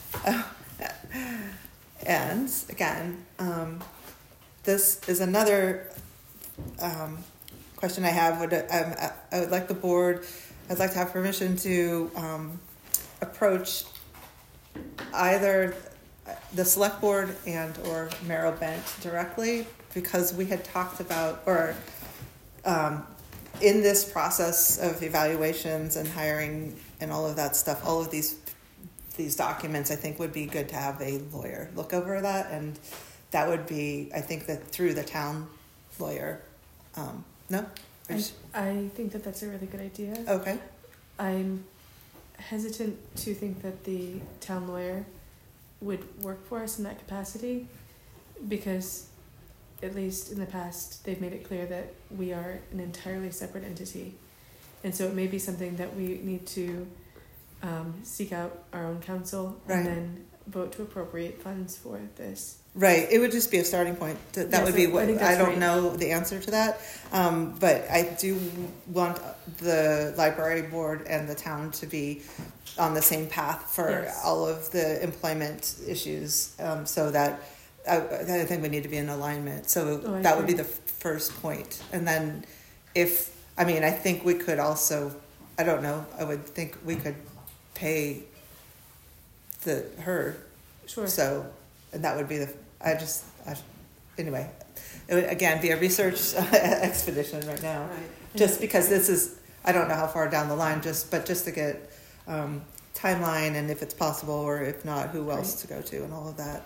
And again, um, this is another um, question I have. Would um, I would like the board I'd like to have permission to um, approach either the select board and or Merrill Bent directly, because we had talked about, or um, in this process of evaluations and hiring and all of that stuff, all of these these documents, I think would be good to have a lawyer look over that, and that would be, I think, that through the town lawyer. Um, no? I, I think that that's a really good idea. Okay. I'm hesitant to think that the town lawyer would work for us in that capacity, because at least in the past they've made it clear that we are an entirely separate entity, and so it may be something that we need to um, seek out our own counsel and Right. then vote to appropriate funds for this. Right, it would just be a starting point. That that Yes, would be I- I what, think I that's don't right. know the answer to that. Um, but I do want the library board and the town to be on the same path for Yes. all of the employment issues, um, so that I, I think we need to be in alignment. So Oh, I that would be agree. the first point. And then if, I mean, I think we could also, I don't know, I would think we could pay the, her. Sure. So, and that would be the, I just, I, anyway, it would again be a research expedition right now. Right. Just because this is, I don't know how far down the line, just, but just to get um, timeline and if it's possible, or if not, who else to go to and all of that.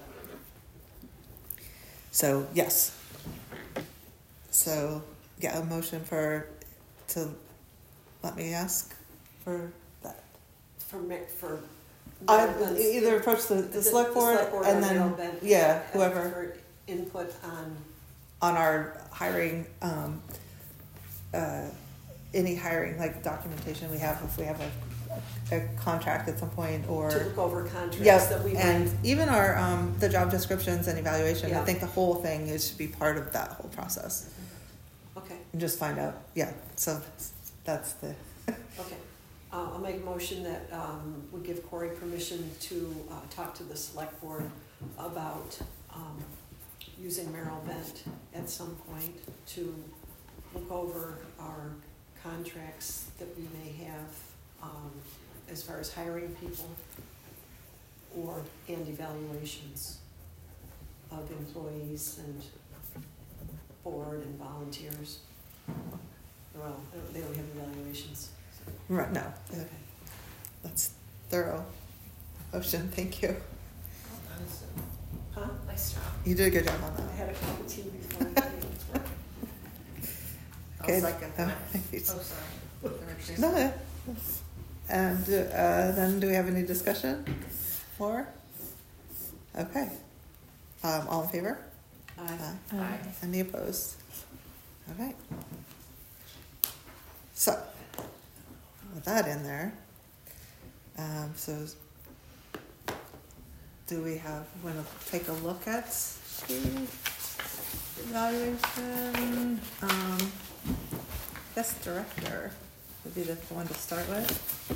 So, yes. So, yeah, a motion for, to, let me ask for that. For, ma- for. I, Merrill Bent's- either approach the, the select board or and Merrill then, Bent, yeah, uh, whoever. For input on, on our hiring, um, uh, any hiring, like documentation we have, if we have a, a contract at some point, or. to look over contracts Yes, that we and might, even our, um, the job descriptions and evaluation, I Yeah. think the whole thing is, should be part of that whole process. okay, And just find out, yeah, so that's the, okay. Uh, I'll make a motion that, um, we give Corey permission to, uh, talk to the select board about, um, using Merrill Bent at some point to look over our contracts that we may have, um, as far as hiring people or, and evaluations of employees and board and volunteers. Well, they don't- they don't have evaluations. right, no, Okay. that's thorough. Motion, thank you. Huh? Nice job. You did a good job on I that. had a cup of tea before I came. Okay. I'll second that. Uh, Oh, sorry. No, yeah. And uh, then do we have any discussion more? Okay. Um, all in favor? Aye. Um, Aye. Any opposed? Okay. So, with that in there, um, so do we have, want to take a look at the evaluation? Um, guess director would be the one to start with.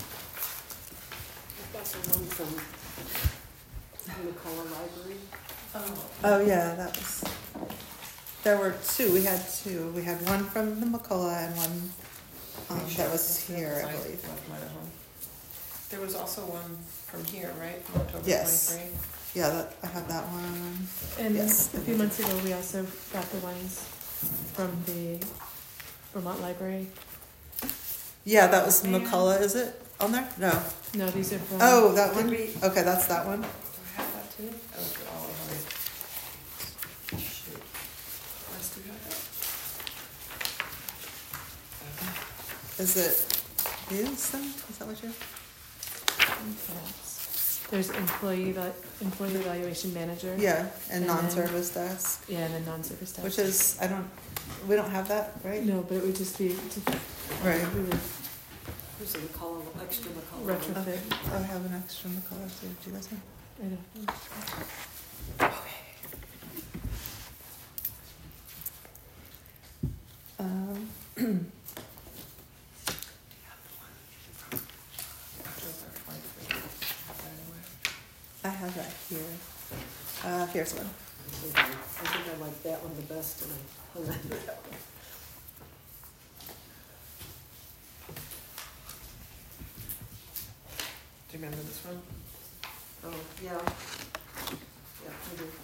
I've got the one from the McCullough Library. Oh. Oh, yeah, that was, there were two, we had two. We had one from the McCullough and one um, that was here, I believe. There was also one from here, right, from October Yes. twenty-three? Yeah, that, I have that one. And Yes. a few months ago, we also got the ones from the Vermont Library. Yeah, that was McCullough, is it on there? No. No, these are from. Oh, that Did one? we- Okay, that's that one. Do I have that too? Oh, for all of them. Shoot. Wes, do you have that? Is it these then? Is that what you're? There's employee, eva- employee evaluation manager. Yeah, and And then- non-service desk, Yeah, and then non-service staff. which is, I don't, we don't have that, right? No, but it would just be to, Right. we would Who's the McCullough, extra McCullough? retrofit. Okay. Oh, I have an extra McCullough too. Do you guys know? I don't know. Um, October twenty-three. I have that here. Uh, here's one. I think I like that one the best, and I hung on to that one. Do you remember this one? Oh, yeah. Yeah, I do.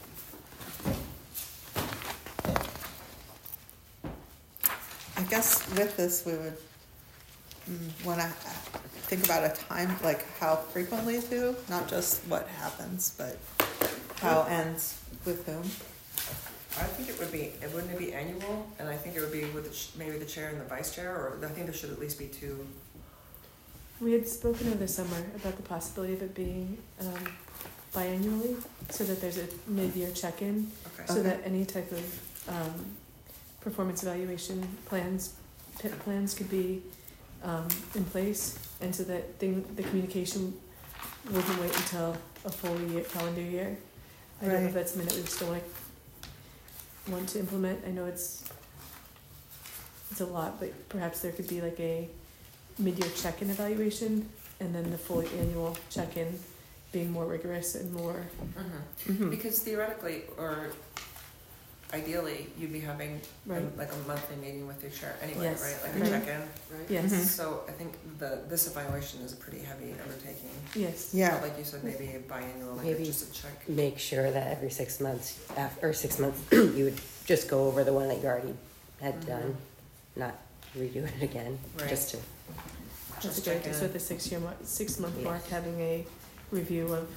I guess with this, we would mm, want to think about a time, like how frequently to, not just what happens, but how ends with whom. I think it would be, it wouldn't it be annual, and I think it would be with the ch- maybe the chair and the vice chair, or I think there should at least be two. We had spoken over the summer about the possibility of it being um, biannually, so that there's a mid-year check-in, Okay. so Okay. that any type of um, performance evaluation plans, P I P plans could be um, in place, and so that thing, the communication wouldn't wait until a full year, calendar year. I don't know if Right. that's something that we still like want to implement. I know it's it's a lot, but perhaps there could be like a mid-year check-in evaluation, and then the full annual check-in being more rigorous and more. Mm-hmm. Mm-hmm. Because theoretically, or ideally, you'd be having a- Right. like a monthly meeting with your chair anyway, Yes. right? Like Right. a check-in. Right? Yes. Mhm. So I think the this evaluation is a pretty heavy undertaking. Yes. Yeah. But like you said, maybe a biannual, like Maybe. just a check. Make sure that every six months, af- or six months, you would just go over the one that you already had Mhm. done, not redo it again, Right. just to, That's Just a good check idea. in. So at the six-year mark, six-month Yeah. mark, having a review of.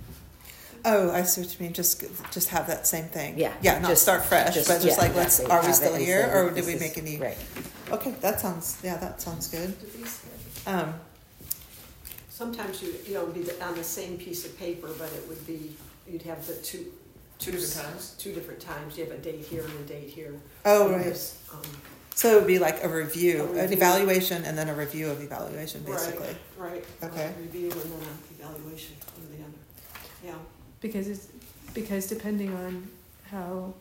Oh, I see what you mean. Just, just have that same thing. yeah. Yeah, not just- start fresh, just- but just yeah, like, let's. exactly. Are we Have it still and here, say, or this did we is- make any? Right. Okay, that sounds. Yeah, that sounds good. Um, Sometimes you, you know, it'd be the- on the same piece of paper, but it would be, you'd have the two. Two different times? Two different times. You have a date here and a date here. oh, And right. there's, um, So it would be like a review, A an review. evaluation, and then a review of evaluation, basically. Right. Okay. A review and then an evaluation of the other. Yeah. Because it's, because depending on how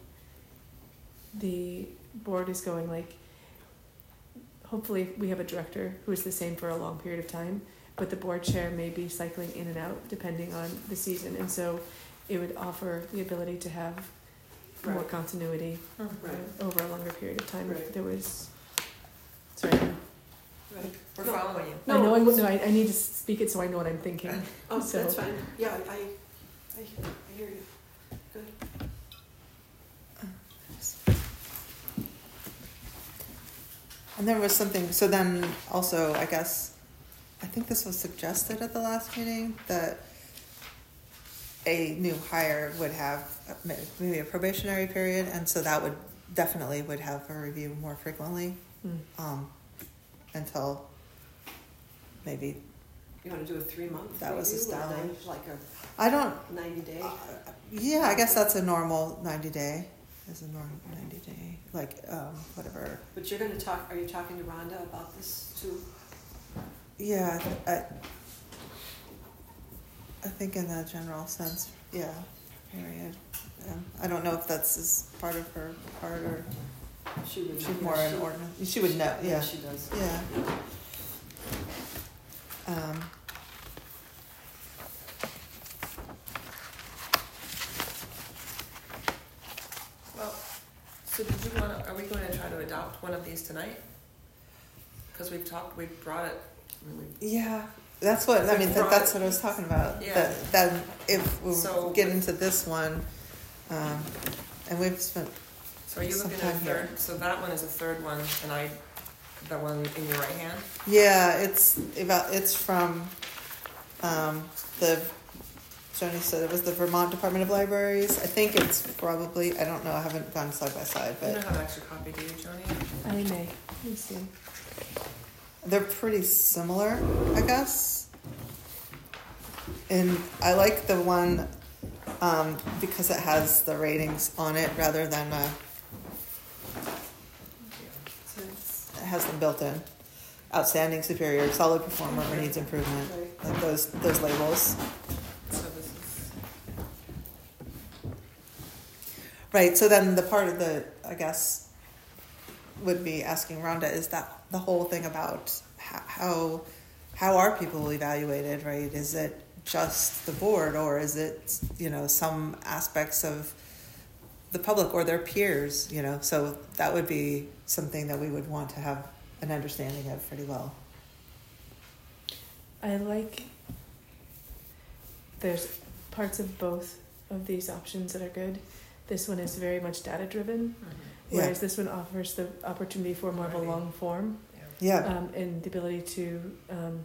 the board is going, like, hopefully we have a director who is the same for a long period of time, but the board chair may be cycling in and out depending on the season, and so it would offer the ability to have more Right. continuity Right. over a longer period of time if Right. there was, sorry, Right. We're No. following you. I know, I, no, I, I need to speak it so I know what I'm thinking. Oh, So- that's fine. Yeah, I, I, I hear you. Good. And there was something, so then also, I guess, I think this was suggested at the last meeting, that a new hire would have uh, may- maybe a probationary period, and so that would definitely would have a review more frequently, Mm. um, until maybe, You wanna do a three-month That was review or nine- established. like a I don't, ninety-day? uh, yeah, I guess that's a normal ninety day, is a normal ninety day, like, um, whatever. But you're gonna talk, are you talking to Rhonda about this too? Yeah, I, I think in a general sense, yeah, period. Um, I don't know if that's as part of her part or She would. she's yeah, more an she- ordinance. She would know, yeah, She does. yeah. Um, Well, so did you want to, are we going to try to adopt one of these tonight? Because we've talked, we've brought it, I mean, we- yeah, that's what I mean. That, Right. that's what I was talking about. Yeah. That, that if we So- get into this one, um, and we've spent so are you Some looking at a time here. third? So that one is a third one, and I, the one in your right hand? Yeah, it's about it's from um, the. Joni said it was the Vermont Department of Libraries. I think it's probably. I don't know. I haven't gone side by side, You don't but have an extra copy, do you, Joni? I may, let me see. they're pretty similar, I guess. And I like the one um, because it has the ratings on it rather than uh, it has them built in. Outstanding, superior, solid performer, or needs improvement. Right. Like those those labels. So this is, Right. So then the part of the, I guess, would be asking Rhonda, is that the whole thing about how how, how are people evaluated, right? Is it just the board, or is it, you know, some aspects of the public or their peers, you know? So that would be something that we would want to have an understanding of pretty well. I like there's parts of both of these options that are good. This one is very much data driven, Yeah. whereas this one offers the opportunity for more of a Alrighty. long form. Yeah. Um, and the ability to um,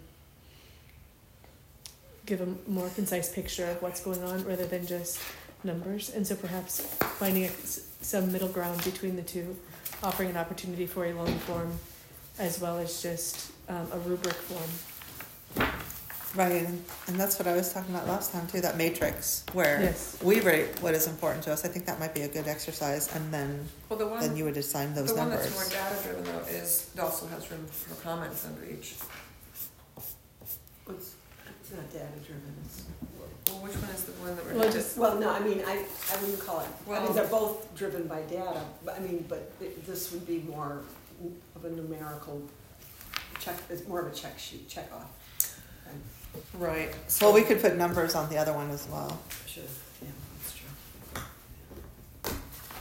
give a more concise picture of what's going on rather than just numbers. And so perhaps finding a, some middle ground between the two, offering an opportunity for a long form as well as just um, a rubric form. Right, and, and that's what I was talking about last time too, that matrix where Yes. we rate what is important to us. I think that might be a good exercise, and then Well, the one, then you would assign those the one numbers. that's more data driven though is, it also has room for comments under each. It's, it's not data driven, it's, Well, which one is the one that we're? Well, just- well, no, I mean, I, I wouldn't call it, I Well- mean, they're both driven by data, but I mean, but it- this would be more of a numerical check, it's more of a check sheet, check off. Right. Well, we could put numbers on the other one as well. Sure, yeah, that's true.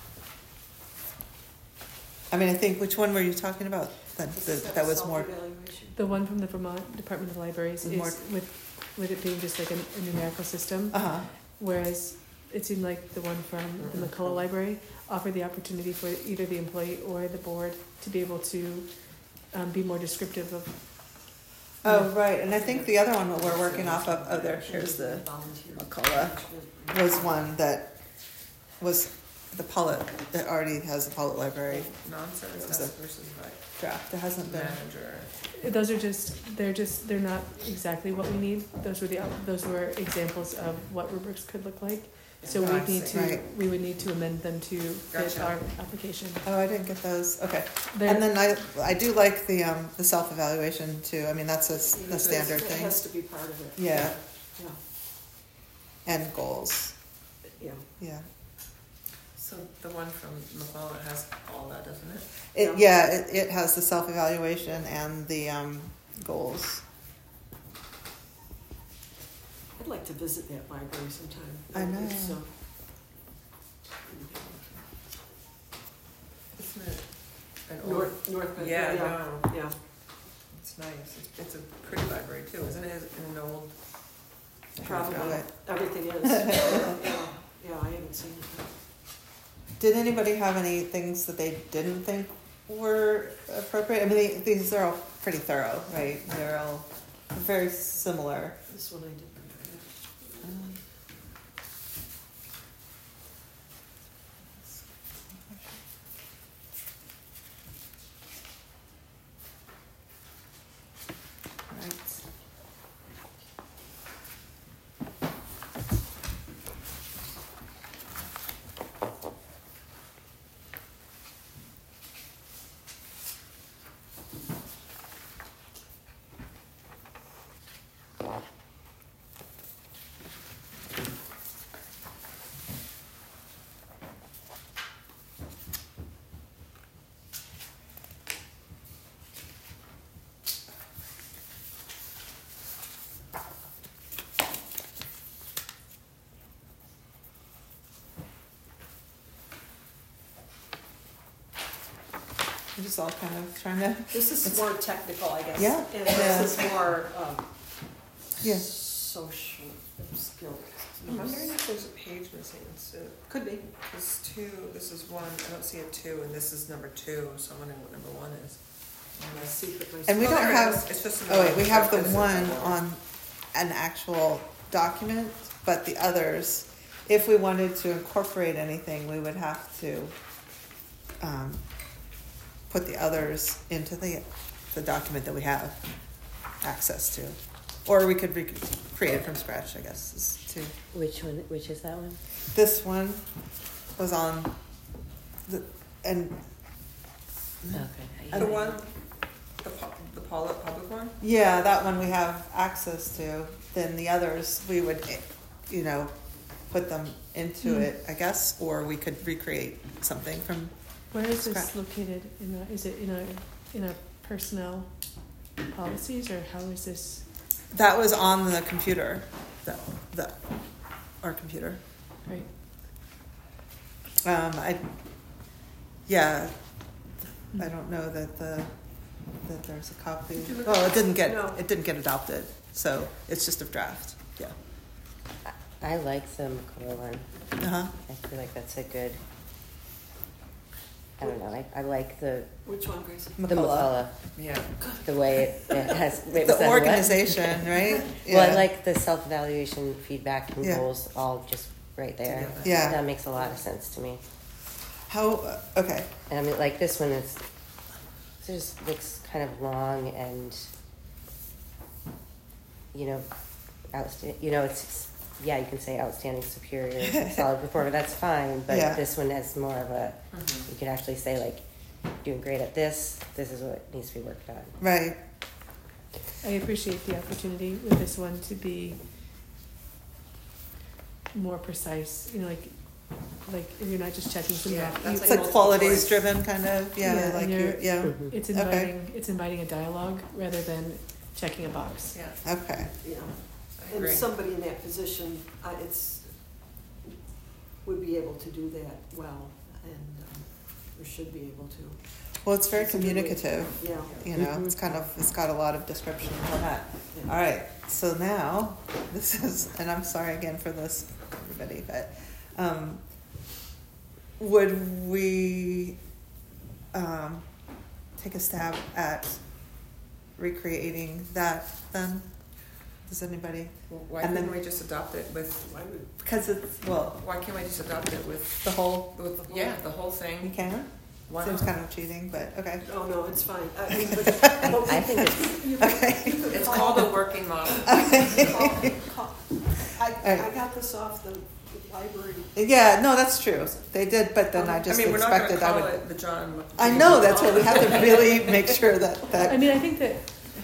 I mean, I think, which one were you talking about? That, that, that was more, Self-evaluation. The one from the Vermont Department of Libraries More- is with, with it being just like a, a numerical system, uh-huh, whereas it seemed like the one from the McCullough Library offered the opportunity for either the employee or the board to be able to um, be more descriptive of. oh, right, and I think the other one that we're working off of, oh, there, here's the Volunteer. McCullough, was one that was the Pollitt, that already has the Pollitt Library Non-service Is desk it- versus like draft. There hasn't been. manager. Those are just, they're just, they're not exactly what we need. Those were the, those were examples of what rubrics could look like. So we I would need see. to, Right. we would need to amend them to fit Gotcha. our application. Oh, I didn't get those, okay. They're- And then I, I do like the, um, the self-evaluation too. I mean, that's a, s- the standard It thing. has to be part of it. Yeah, Yeah, and goals, yeah. yeah. So the one from McClellan has all that, doesn't it? It, yeah, it, it has the self-evaluation and the, um, goals. I'd like to visit that library sometime. I know. It's, uh, Isn't it an old? North, North. Bend- Yeah, yeah, no, yeah. it's nice. It's, it's a pretty library too, isn't it? In an old. Probably, Right. everything is. Yeah, yeah, I haven't seen it. Did anybody have any things that they didn't think were appropriate? I mean, they, these are all pretty thorough, right? They're all very similar. This one I didn't. Um, Right. We're just all kind of trying to, This is more technical, I guess. Yeah, And yeah. this is more, um, Yeah. social skills. I'm wondering if there's a page missing in Sue. Could be. This two, this is one, I don't see a two, and this is number two, so I'm wondering what number one is. My secret, my and we Oh, don't there it have, is. It's just oh wait, another- we have the this is one another on an actual document, but the others, if we wanted to incorporate anything, we would have to um, put the others into the, the document that we have access to. Or we could recreate it from scratch, I guess, is too. Which one? Which is that one? This one was on the, and Okay. The one, the pu- the Paulette public one? yeah, that one we have access to. Then the others, we would, eh, you know, put them into Hmm. it, I guess, or we could recreate something from. Where is this Scratch. located? In our, is it in our, in our personnel policies, or how is this? That was on the computer, the, the, our computer. Right. Um, I, yeah, I don't know that the, that there's a copy. Did you look Well, at- it didn't get, No. it didn't get adopted, so it's just a draft, yeah. I like the McCullough one. Uh-huh. I feel like that's a good, I don't know, I, I like the, Which one, Gracie? the McCullough. McCullough, Yeah. the way it, it has, wait, was that The a what? organization, right? Well, I Yeah. like the self-evaluation, feedback, and Yeah. goals all just right there. Together. Yeah. That makes a lot of sense to me. How, uh, okay. And I mean, like this one is, it just looks kind of long and, you know, outsta- you know, it's, yeah, you can say outstanding, superior, solid performer, that's fine, but Yeah. this one has more of a, Mhm. you can actually say like, doing great at this, this is what needs to be worked on. Right. I appreciate the opportunity with this one to be more precise, you know, like, like if you're not just checking something Yeah, off. that's you- It's like multiple qualities points. driven kind of, yeah, Yeah, like and you, you're- yeah, Mhm. It's Okay. inviting, it's inviting a dialogue rather than checking a box. Yeah, okay. Yeah. I And agree. somebody in that position, uh, it's, would be able to do that well, and, um, or should be able to, Well, it's very It's a good way. communicative, yeah. you know, it's kind of, it's got a lot of description on that. Yeah. All right, so now, this is, and I'm sorry again for this, everybody, but, um, would we, um, take a stab at recreating that then? Does anybody, Well, Why And couldn't then- we just adopt it with, Why would, because it's, well, why can't we just adopt it with, the whole, with, yeah, the whole you thing? can? Why Seems not? kind of cheating, but, okay. oh, no, it's fine. I mean, but- I think it's, you could- Okay. you could It's call- called a working model. call- call- I, Alright. I got this off the library. Yeah, no, that's true. They did, but then I I just mean, we're not gonna expected I call would. it the John. Mc- I know, that's why we have to really make sure that, I that, mean, I think that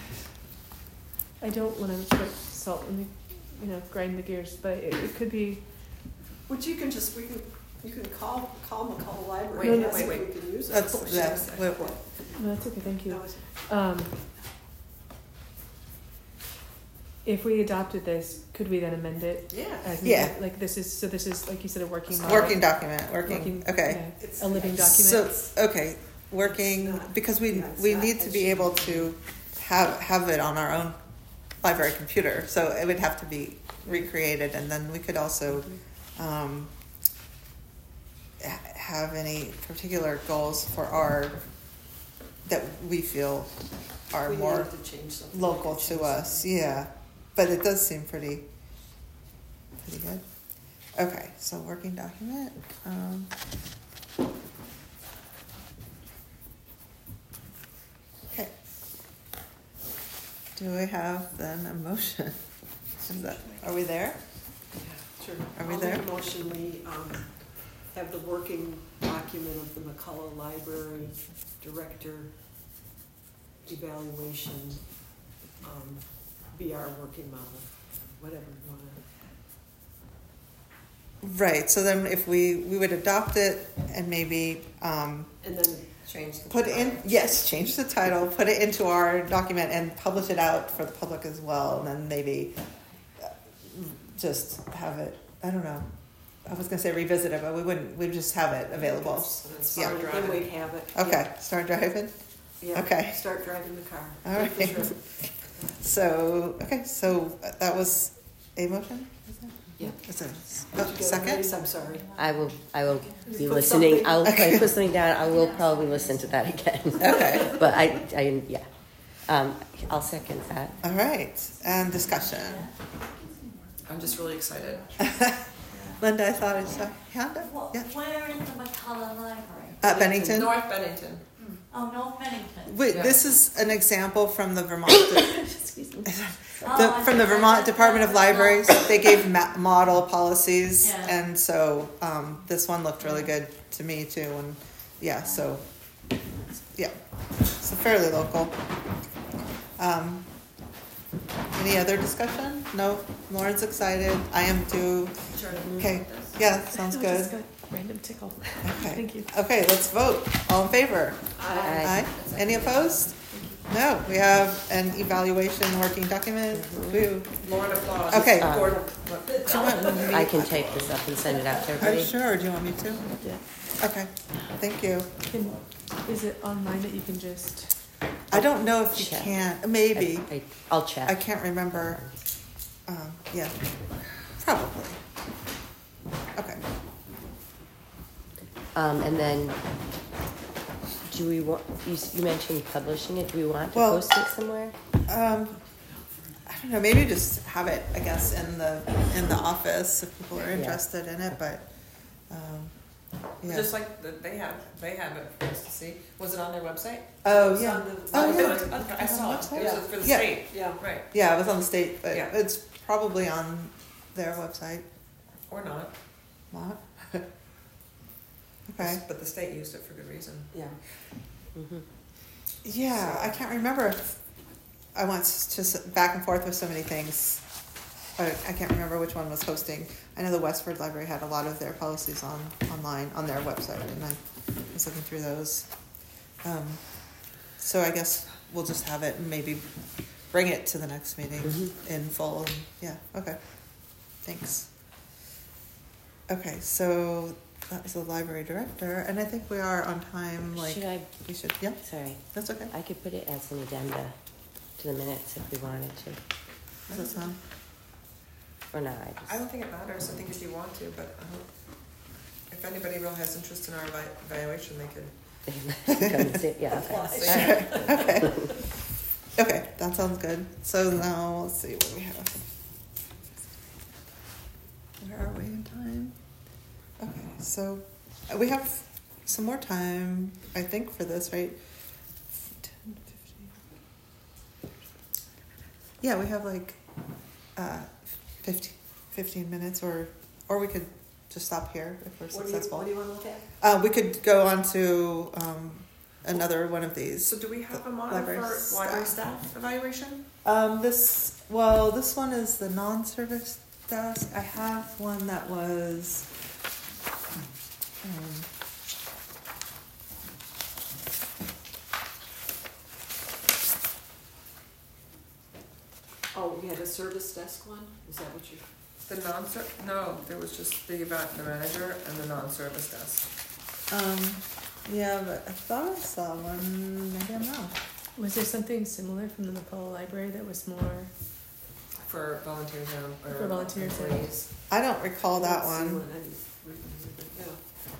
I don't want to put salt in the, you know, grind the gears, but it, it could be. Which you can just, we can, you can call, call McCall Library Wait, and wait, see if wait. we can use it. that's, What was yeah, she saying? wait, what? No, that's okay. Thank you. No, it's- Um, if we adopted this, could we then amend it? Yeah. As Yeah. needed? Like this is so. This is like you said, a working model. Working document, working, Working- okay. It's- A living So, document. okay, working, It's not- because we, yeah, it's we not need to be as- able to have, have it on our own library computer, so it would have to be recreated, and then we could also, um, ha- have any particular goals for our, that we feel are we more needed to change something. we local could to change us, something. yeah. But it does seem pretty, pretty good. Okay, so working document. Um, okay. Do we have then a motion? Is that, are we there? Sure. Are we I'll there? make a motion, we, um, have the working document of the McCullough Library Director evaluation, um, be our working model, whatever you wanna. Right, so then if we, we would adopt it and maybe, um, And then, Change the. put it in, yes, change the title, put it into our document and publish it out for the public as well, and then maybe uh, just have it, I don't know. I was gonna say revisit it, but we wouldn't, we'd just have it available. And then Yeah. start then driving. we'd have it. Okay, start driving. Yeah, okay. start driving the car. All Take the right. trip. So, okay, so that was a motion? Is it? Yeah. Is it, Did oh, you get it, second? Grace? I'm sorry. I will, I will be Put listening, something- I'll Okay. put something down, I will probably listen to that again. Okay, But I, I, yeah, um, I'll second that. all right, and discussion. I'm just really excited. Linda, I thought I saw hand up, Well, yeah. where in the McCullough Library? At Bennington? North Bennington. Oh, North Bennington. Wait, Yeah. this is an example from the Vermont, Excuse me. Oh, the, I from the see. Vermont Department of Libraries. They gave ma- model policies, Yeah. and so um, this one looked really good to me too. And yeah, so yeah, so fairly local. Um, any other discussion? No, Lauren's excited. I am too. Sure. Okay, yeah, sounds No, good. just got random tickle. Okay, Thank you. okay, let's vote. All in favor? Aye. Aye. Any opposed? No, we have an evaluation working document. Woo. Lauren applause. Okay. Uh, Gordon. Do you want me- I can type this up and send it out to Are you everybody. sure? Do you want me to? Yeah. Okay, thank you. Can, is it online that you can just? I don't know if you Check. can, maybe. I, I'll I check. can't remember. Um, yeah, probably. Um, and then, do we want, you, s- you mentioned publishing it, do we want to Well- post it somewhere? Um, I don't know, maybe just have it, I guess, in the, in the office if people are Yeah. interested in it, but, um, yeah. Just like the, they have, they have it for us to see. Was it on their website? Oh, It's yeah. on the- Oh, It yeah. was- okay, I saw it. It was for the Yeah. state, Yeah, right, Yeah, it was on the state, but Yeah. it's probably on their website. or not. Not? Okay. But the state used it for good reason. yeah. Mm-hmm. Yeah, I can't remember if I went s- just back and forth with so many things. But I can't remember which one was hosting. I know the Westford Library had a lot of their policies on online on their website, and I was looking through those. Um, so I guess we'll just have it and maybe bring it to the next meeting Mhm. in full. And, yeah. Okay. Thanks. Okay, so that was the library director, and I think we are on time. Like Should I, we should. Yeah, sorry, that's okay. I could put it as an addenda to the minutes if we wanted to, Does that sound? or not, I I just. don't think it matters, I think if you want to, but I hope, if anybody really has interest in our evalu- evaluation, they could. Come and sit, yeah, okay. Alright, okay. Okay, that sounds good. So now, let's see what we have. Where are we in time? Okay, so uh, we have some more time, I think, for this, right? ten, fifteen. Yeah, we have like uh, fifteen, fifteen minutes, or or we could just stop here if we're What do you, successful. what do you wanna look at? Uh, we could go on to um, another one of these. So do we have a model Library for library staff. staff evaluation? Um, this, well, this one is the non-service desk. I have one that was, um, Oh, you had a service desk one? Is that what you? The non-ser, no, there was just the about the manager and the non-service desk. um, yeah, but I thought I saw one, maybe I'm wrong. Was there something similar from the McCullough Library that was more, For volunteers and, or For volunteers and- employees. I don't recall that I didn't see one. I didn't remember,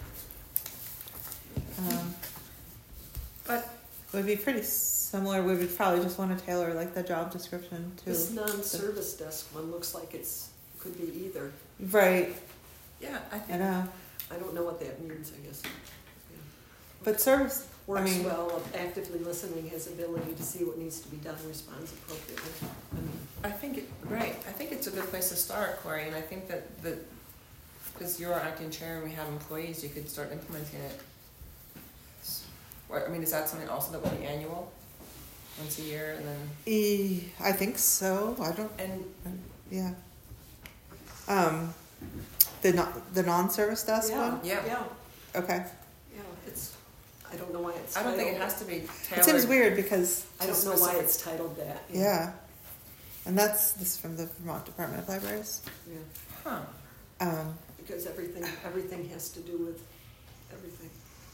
yeah. Um, But would be pretty similar. We would probably just want to tailor like the job description to. This non-service desk one looks like it's, could be either. Right, yeah, I I think, know. I don't know what that means, I guess. But service, Works mean- well, of actively listening, has ability to see what needs to be done, responds appropriately. I mean, I think, it right, I think it's a good place to start, Corey, and I think that the, because you're acting chair and we have employees, you could start implementing it. Or, I mean, is that something also that would be annual, once a year, and then, e, I think so. I don't. and Yeah. Um, the non the non-service desk Yeah, one. Yeah. yeah, Okay. yeah, it's, I don't know why it's I don't think it titled- has to be It tailored. seems weird because I don't know why it's titled that. yeah, and that's this is from the Vermont Department of Libraries. Yeah, Huh, Um, because everything, everything has to do with everything.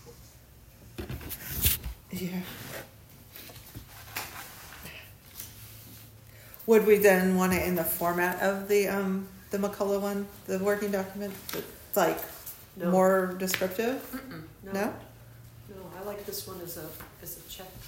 yeah. Would we then want it in the format of the um the McCullough one, the working document, that's like No. more descriptive? mm-mm. No, No? no, I like this one as a, as a check.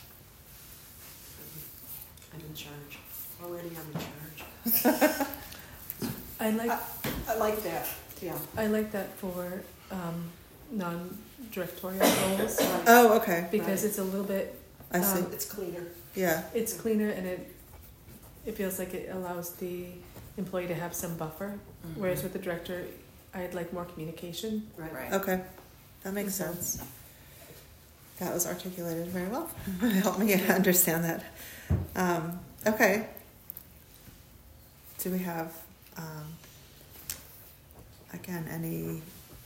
I'm in charge, already I'm in charge. I like, I like that, yeah. I like that for, um, non-directorial roles, Oh, okay. because Right. it's a little bit, I see. Um, It's cleaner. Yeah. it's cleaner and it, it feels like it allows the employee to have some buffer, whereas with the director, I'd like more communication. Right. Right. Okay, that makes So- sense. That was articulated very well. Help me understand that. Um, okay. Do we have, um, again, any?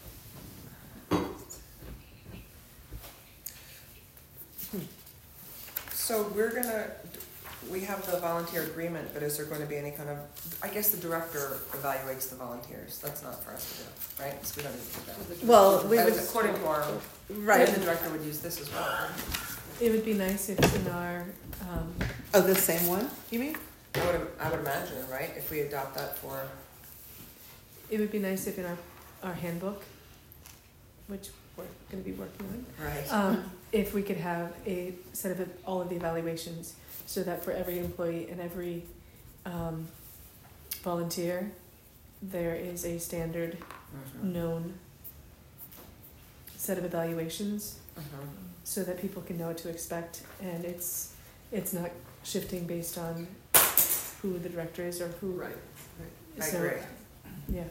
So we're gonna, we have the volunteer agreement, but is there going to be any kind of, I guess the director evaluates the volunteers, that's not for us to do, right? So we don't need to do that. Well, we But would, according to our, right. the director would use this as well, right? It would be nice if in our, um, Oh, the same one, you mean? I would, I would imagine, right, if we adopt that for, it would be nice if in our, our handbook, which we're gonna be working on. Right. Um, if we could have a set of all of the evaluations, so that for every employee and every, um, volunteer, there is a standard Mhm. known set of evaluations, Mhm. so that people can know what to expect, and it's, it's not shifting based on who the director is or who. Right, I So, agree. yeah,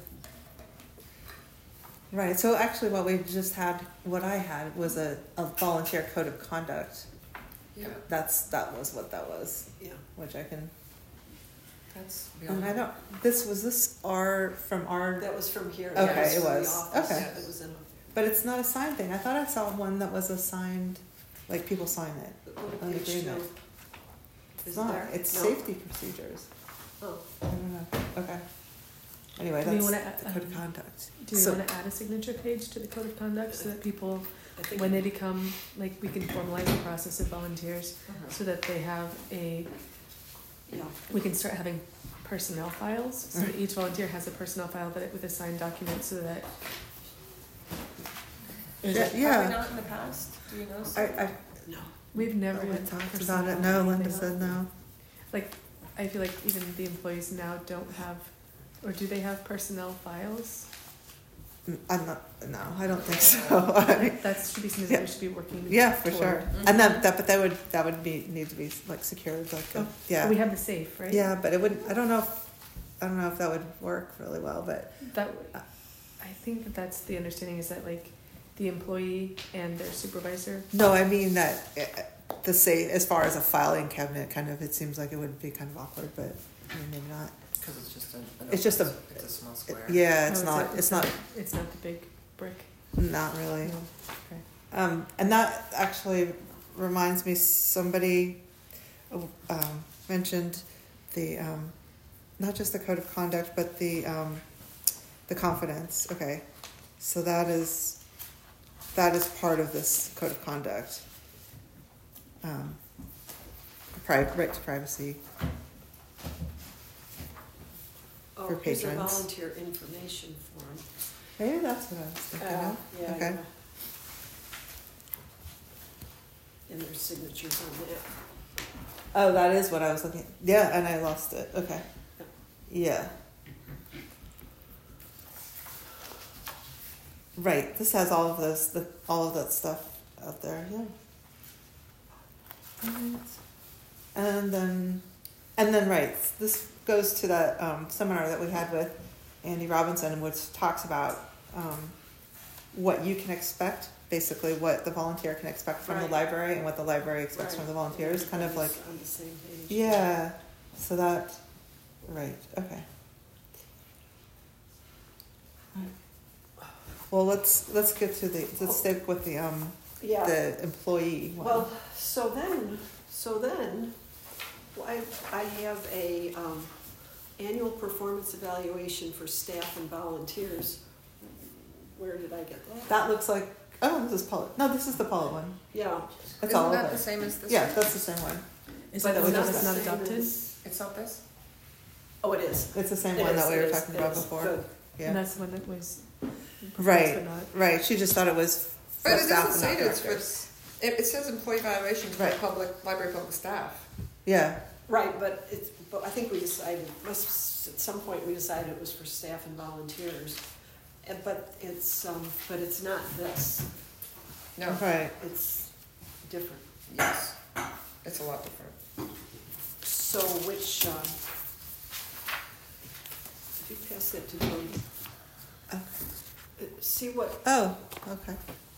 Right, so actually what we just had, what I had was a, a volunteer code of conduct. Yeah, That's, that was what that was, yeah. which I can, that's and I beyond. don't, this, was this our, from our, That was from here. Okay, That it from the was. office. Okay. It was in. but it's not a signed thing. I thought I saw one that was a signed, like people sign it. What An page agreement. two? It's Is it not, there? it's No. safety procedures. Oh, I don't know, okay. Anyway, Do we that's wanna, the code of um, conduct. do we So- wanna add a signature page to the code of conduct, so that people, I think. when they become, like, we can formalize the process of volunteers, Mhm. so that they have a, Yeah. we can start having personnel files, so that each volunteer has a personnel file that, with a signed document, so that. Yeah, Have yeah. we not in the past? Do you know? I, I, No. We've never we had talked personnel about it, no, Linda anything. said no. Like, I feel like even the employees now don't have, or do they have personnel files? Mm, I'm not, no, I don't think so. I mean, That should be something that we should be working yeah, for toward. sure. And then, that, but that would, that would be, need to be like secured, like, a- yeah. We have the safe, right? Yeah, but it wouldn't, I don't know if, I don't know if that would work really well, but, That, I think that that's the understanding, is that like the employee and their supervisor. no, I mean that, eh, eh, the say, as far as a filing cabinet, kind of, it seems like it would be kind of awkward, but I mean, maybe not. Because it's just a. an It's just a- open- It's a small square. Yeah, Oh, it's is not, it- it's not, It's not the big brick. not really. No. Okay. Um, and that actually reminds me, somebody um, mentioned the, um, not just the code of conduct, but the, um, the confidence. Okay, so that is, that is part of this code of conduct. Um, pri- right to privacy. Oh, For here's a patrons. volunteer information form. Maybe that's what I was thinking Uh, of. yeah, Okay. yeah. And there's signatures on that. Oh, that is what I was looking. Yeah, and I lost it. Okay. Yeah. Right. This has all of those, the all of that stuff out there. Yeah. Right. And then, and then, right. This goes to that um, seminar that we had with Andy Robinson, which talks about um, what you can expect. Basically, what the volunteer can expect from Right. the library, and what the library expects Right. from the volunteers. Kind of like. Everybody's on the same page. Yeah, so that, right, okay. Well, let's, let's get to the, let's stick with the, um, Yeah. the employee one. Well, so then, so then, I, I have a, um, annual performance evaluation for staff and volunteers. Where did I get that? That looks like, oh, this is Paula, no, this is the Paula one. Yeah. That's Isn't all of that the it. same as this? Yeah, one? that's the same one. Is But that the we one just- that's not the same adopted? as- It's not this? Oh, it is. It's the same It one is, that we it were is, talking it about is. before. Good. And Yeah, that's the one that was. Right. But not. right, she just thought it was for But it staff doesn't and say not it's for, directors. it, it says employee evaluations for Right. public, library public staff. Yeah, Right, but it's, but I think we decided, must, at some point we decided it was for staff and volunteers. And, but it's, um, but it's not this, No, right. it's different. yes, it's a lot different. So which, um, if you pass that to Jody, Okay. uh, see what, Oh, okay.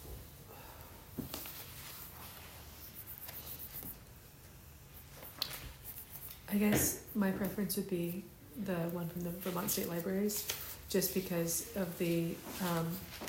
I guess my preference would be the one from the Vermont State Libraries, just because of the, um,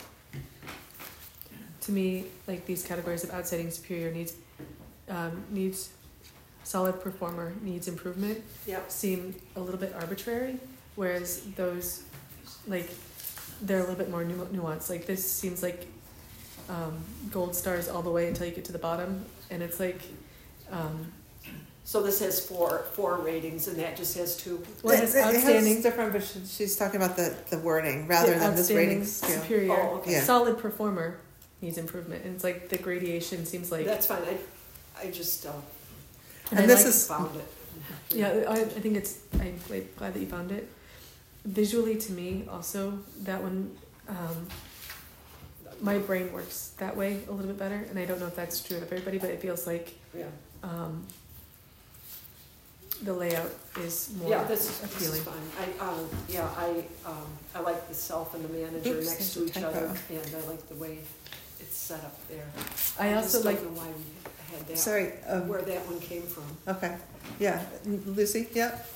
to me, like these categories of outstanding, superior, needs, um, needs, solid performer, needs improvement, yeah, seem a little bit arbitrary, whereas those, like, they're a little bit more nu- nuanced. Like this seems like um, gold stars all the way until you get to the bottom, and it's like, um, so this has four, four ratings and that just has two. well, it has It- it has outstanding, different, but she, she's talking about the, the wording rather yeah, than this outstanding, rating scale. superior, Oh, okay. Yeah. solid performer needs improvement. And it's like the gradation seems like. That's fine, I, I just, uh, And I this like- is- found it. Yeah, I, I think it's, I'm like, glad that you found it. Visually, to me, also, that one, um, my brain works that way a little bit better, and I don't know if that's true of everybody, but it feels like Yeah, um, the layout is more yeah, this is, this is appealing. fine. I, um, yeah, I, um, I like the self and the manager Oops, next there's to a each other, typo. and I like the way it's set up there. I also just like, don't know why we had that, Sorry, um, where that one came from. okay, yeah, Lucy, yep.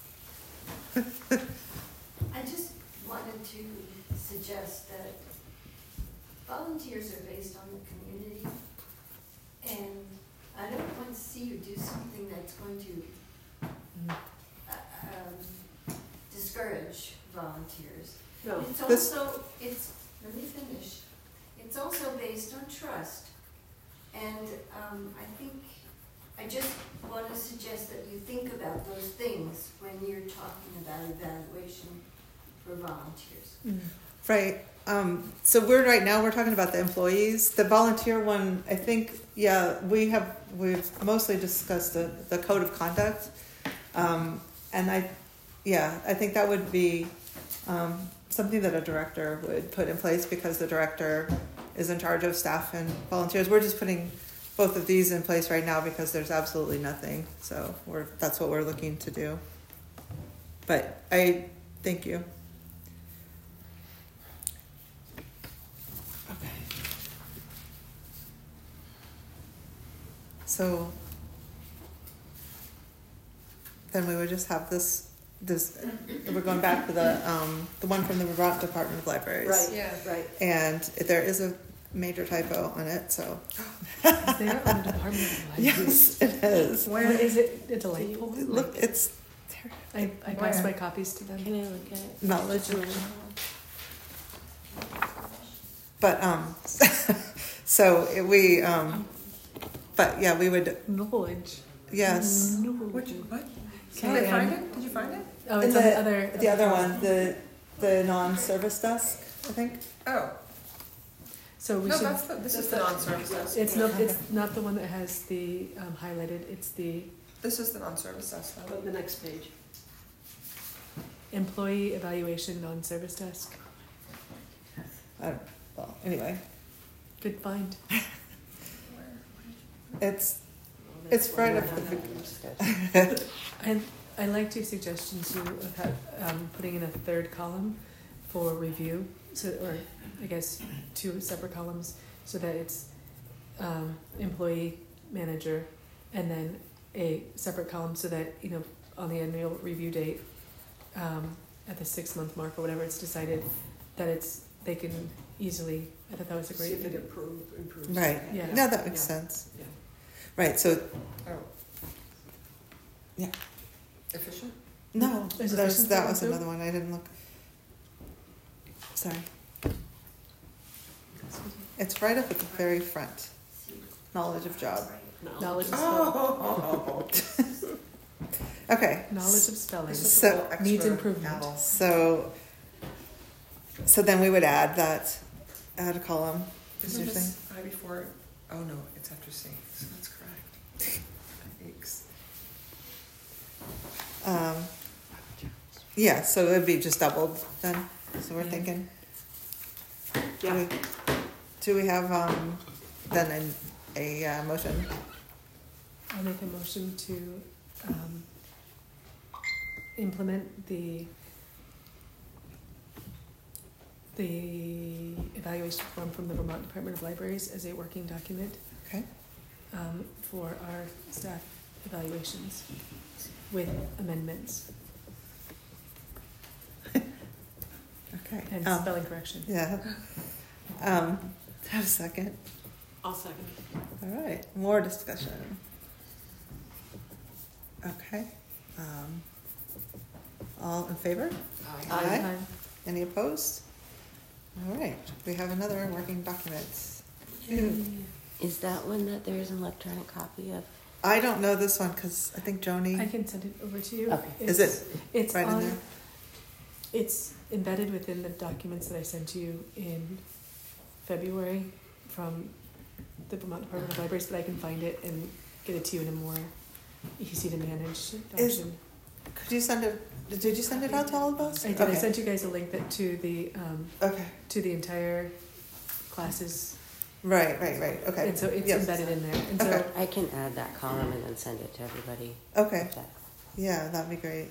I just wanted to suggest that volunteers are based on the community, and I don't want to see you do something that's going to uh, um, discourage volunteers. No, It's This- also, it's, let me finish, it's also based on trust. And um, I think, I just want to suggest that you think about those things when you're talking about evaluation for volunteers. Right. Um, so we're right now we're talking about the employees. The volunteer one, I think, yeah, we have we've mostly discussed the, the code of conduct, um, and I, yeah, I think that would be um, something that a director would put in place because the director is in charge of staff and volunteers. We're just putting both of these in place right now because there's absolutely nothing. So we're that's what we're looking to do. But I thank you. Okay. So then we would just have this. This we're going back to the um, the one from the Vermont Department of Libraries. right, Yeah. right. And there is a major typo on it, so Is there on the Department of Libraries? yes, it is. Where is it? A delightful. Look, it's I, I passed my copies to them. Can I look at it? knowledge. But um, so it, we um, but yeah, we would Knowledge. yes. Which, what? Can Did you find it? Did you find it? Oh, In it's on the the other. the other one, the the non-service desk, I think. Oh, So we no, should. that's the, this is the non-service desk. It's not. It's not the one that has the um, highlighted. It's the This is the non-service desk. though. Go to the next page. employee evaluation non-service desk. I don't, well, anyway, Good find. it's Well, It's that's why right we're up not the- having this. And I liked your suggestion too of how, um, putting in a third column for review, so or I guess two separate columns, so that it's um, employee, manager, and then a separate column so that you know on the annual review date, um, at the six month mark or whatever it's decided, that it's they can easily. I thought that was a See great if it thing. improve, improves. right. Yeah. No, that makes Yeah. sense. Yeah. Right. So Oh. Yeah. Efficient? no, Is it there's efficient that for was them too? another one I didn't look. Sorry. It's right up at the very front. Knowledge of job. No. Knowledge of spelling. Oh. Okay. Knowledge of spelling This is a So- little extra needs improvement. owl. So, so then we would add that, add a column. Is Isn't your thing? this I before? Oh no, it's after C, so that's correct. Thanks. Um, yeah, so it would be just doubled then. So we're Yeah. thinking. Do Yeah. we, do we have um, then a, a uh, motion? I'll make a motion to um, implement the the evaluation form from the Vermont Department of Libraries as a working document Okay. um, for our staff evaluations with amendments Okay. and Um, spelling correction. yeah. Um, have a second. I'll second. All right. More discussion. Okay. Um, all in favor? Aye. Aye. Aye. Any opposed? All right. We have another working document. Is that one that there is an electronic copy of? I don't know this one because I think Joni. I can send it over to you. Okay. Is It's- it It's right in on, there? It's embedded within the documents that I sent you in February from the Vermont Department of Libraries, but I can find it and get it to you in a more easy to manage Is- option. Could you send it, did you send it out to all of us? I did. I Okay. sent you guys a link that to the um, Okay, to the entire classes, right, right, right, okay. and so it's Yes. embedded in there. And Okay. so I can add that column and then send it to everybody. Okay, If that- yeah, that'd be great.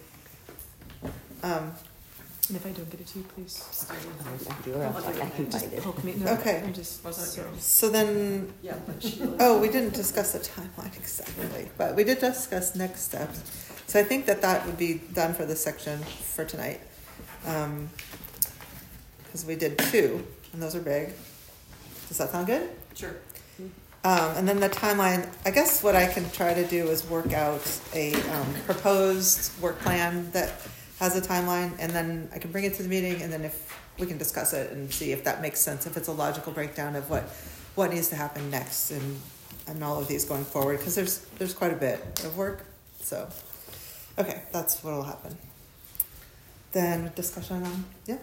Um, and if I don't get it to you, please I do, or else I can just find it. poke me. No, Okay. I'm just Wasn't it sorry. yours? so then, Yeah, but she. oh, we didn't discuss the timeline exactly, but we did discuss next steps. So I think that that would be done for this section for tonight. Um, because we did two, and those are big. Does that sound good? Sure. Um, and then the timeline, I guess what I can try to do is work out a um, proposed work plan that has a timeline, and then I can bring it to the meeting, and then if we can discuss it and see if that makes sense, if it's a logical breakdown of what, what needs to happen next and, and all of these going forward, because there's, there's quite a bit of work, so. Okay, that's what'll happen. Then discussion on, yeah,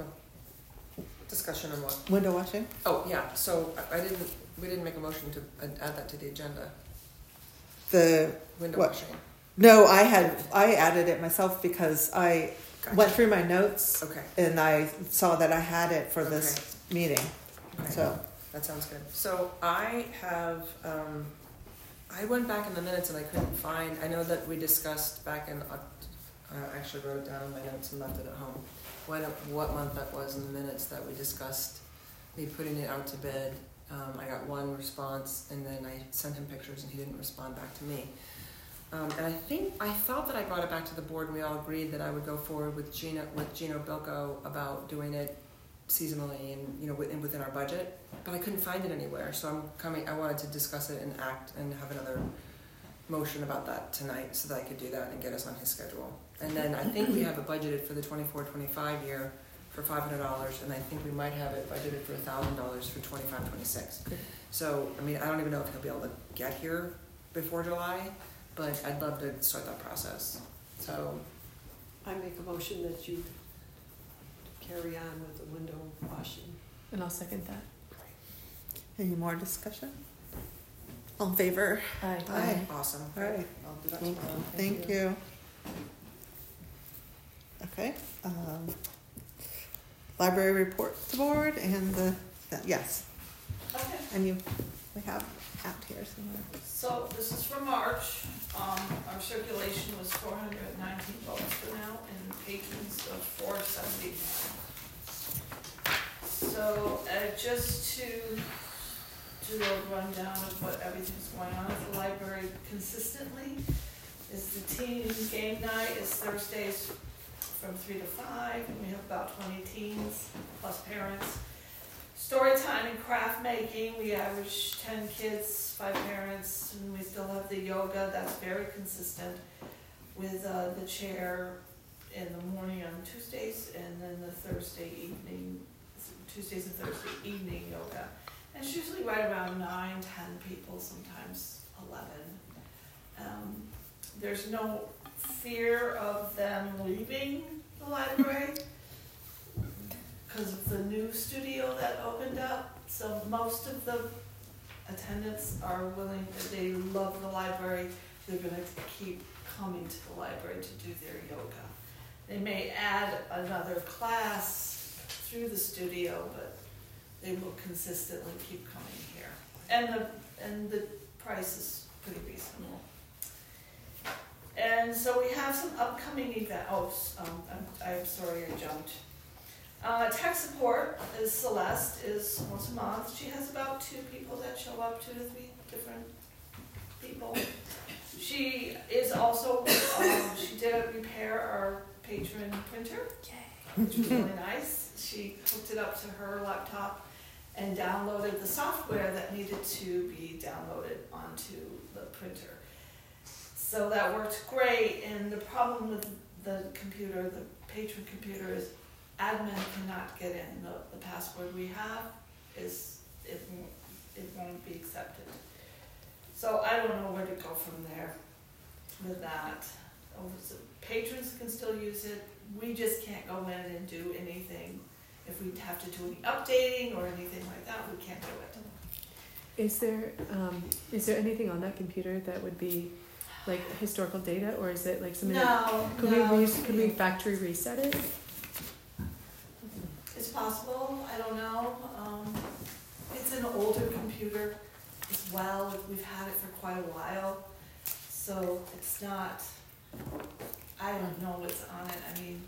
Discussion on what? window washing? Oh, yeah, so I I didn't, we didn't make a motion to add add that to the agenda, The, window What? washing. no, I had, I added it myself because I Gotcha. went through my notes Okay, and I saw that I had it for this meeting, okay. so. That sounds good. So I have, um, I went back in the minutes and I couldn't find, I know that we discussed back in, Oct- I actually wrote it down in my notes and left it at home. When, what month that was in the minutes that we discussed me putting it out to bid. Um, I got one response and then I sent him pictures and he didn't respond back to me. Um, and I think, I thought that I brought it back to the board and we all agreed that I would go forward with Gino, with Gino Bilko about doing it seasonally and, you know, within, within our budget, but I couldn't find it anywhere, so I'm coming, I wanted to discuss it and act and have another motion about that tonight so that I could do that and get us on his schedule. And then I think we have it budgeted for the twenty-four twenty-five year for five hundred dollars, and I think we might have it budgeted for one thousand dollars for twenty-five twenty-six. So, I mean, I don't even know if he'll be able to get here before July, but I'd love to start that process, so. I make a motion that you carry on with the window washing. And I'll second that. Any more discussion? All in favor? Aye. Aye. Awesome. All right, I'll do that Thank tomorrow. thank you. Okay, um, library report to board and the, the- yes, Okay, and you, we have out here somewhere. so this is for March. Um, our circulation was four hundred nineteen votes for now and patrons of four seventy-nine. So, uh, just to do a rundown of what everything's going on at the library consistently, is the teen game night is Thursdays from three to five, and we have about twenty teens plus parents. Story time and craft making, we average ten kids, five parents, and we still have the yoga, that's very consistent with uh, the chair in the morning on Tuesdays, and then the Thursday evening, Tuesdays and Thursday evening yoga. And it's usually right around nine, ten people, sometimes eleven. Um, there's no fear of them leaving the library because of the new studio that opened up. So most of the attendants are willing, they love the library, they're gonna keep coming to the library to do their yoga. They may add another class through the studio, but they will consistently keep coming here. And the, and the price is pretty reasonable. And so we have some upcoming events. Oh, um, I'm, I'm sorry I jumped. Uh, tech support is Celeste, is once a month. She has about two people that show up, two to three different people. She is also, um, she did repair our patron printer, which was really nice. She hooked it up to her laptop and downloaded the software that needed to be downloaded onto the printer. So that worked great, and the problem with the computer, the patron computer, is admin cannot get in. The, the password we have is, it won't, it won't be accepted. So I don't know where to go from there with that. Oh, so patrons can still use it. We just can't go in and do anything. If we have to do any updating or anything like that, we can't do it. Is there, um, is there anything on that computer that would be like historical data, or is it like something? that- No, Could no. we, re- could we factory reset it? It's possible, I don't know. Um, it's an older computer as well, we've had it for quite a while. So it's not, I don't know what's on it, I mean,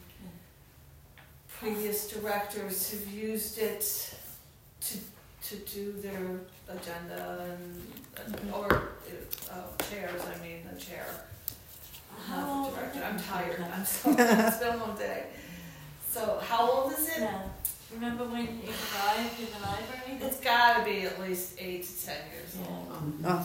previous directors have used it to, to do their agenda and, or, uh, chairs, I mean, the chair. How Not old the is director, the I'm tired, computer? I'm so, it's been a long day. So how old is it? Yeah. Remember when it arrived in the library? It's gotta be at least eight to ten years old. Oh.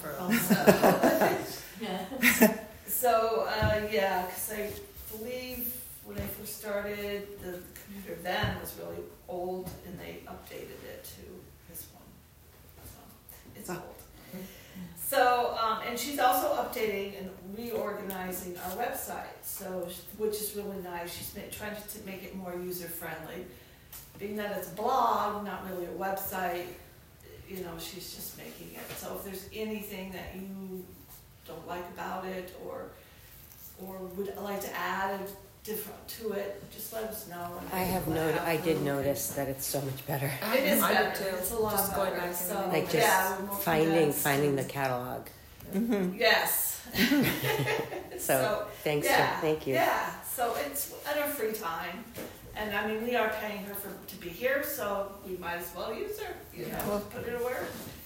Uh, Yeah. So, uh, yeah, cause I believe when I first started, the computer then was really old and they updated it to this one. So, it's old. So, um, and she's also updating and reorganizing our website, so, which is really nice. She's ma- trying to make it more user-friendly. Being that it's a blog, not really a website, you know, she's just making it. So if there's anything that you don't like about it, or, or would like to add a different to it, just let us know. and I have we'll no, I a did little notice that it's so much better. It is I do better, too. it's a lot Just going better, back so, and Like just yeah, we're more finding, condensed finding and- the catalog. Mm-hmm. Yes. So, thanks, yeah, Jen. Thank you. Yeah, so it's at our free time, and I mean, we are paying her for, to be here, so we might as well use her, you know, put her to work.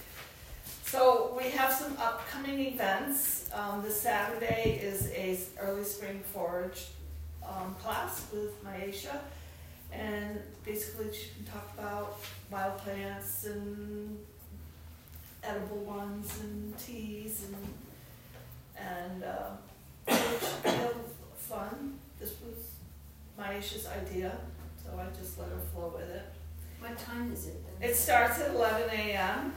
So we have some upcoming events. Um, this Saturday is a early spring forage, um, class with Maisha. And basically she can talk about wild plants and edible ones and teas and, and, uh, it should be a fun. This was Maisha's idea, so I just let her flow with it. What time is it then? It starts at eleven a.m.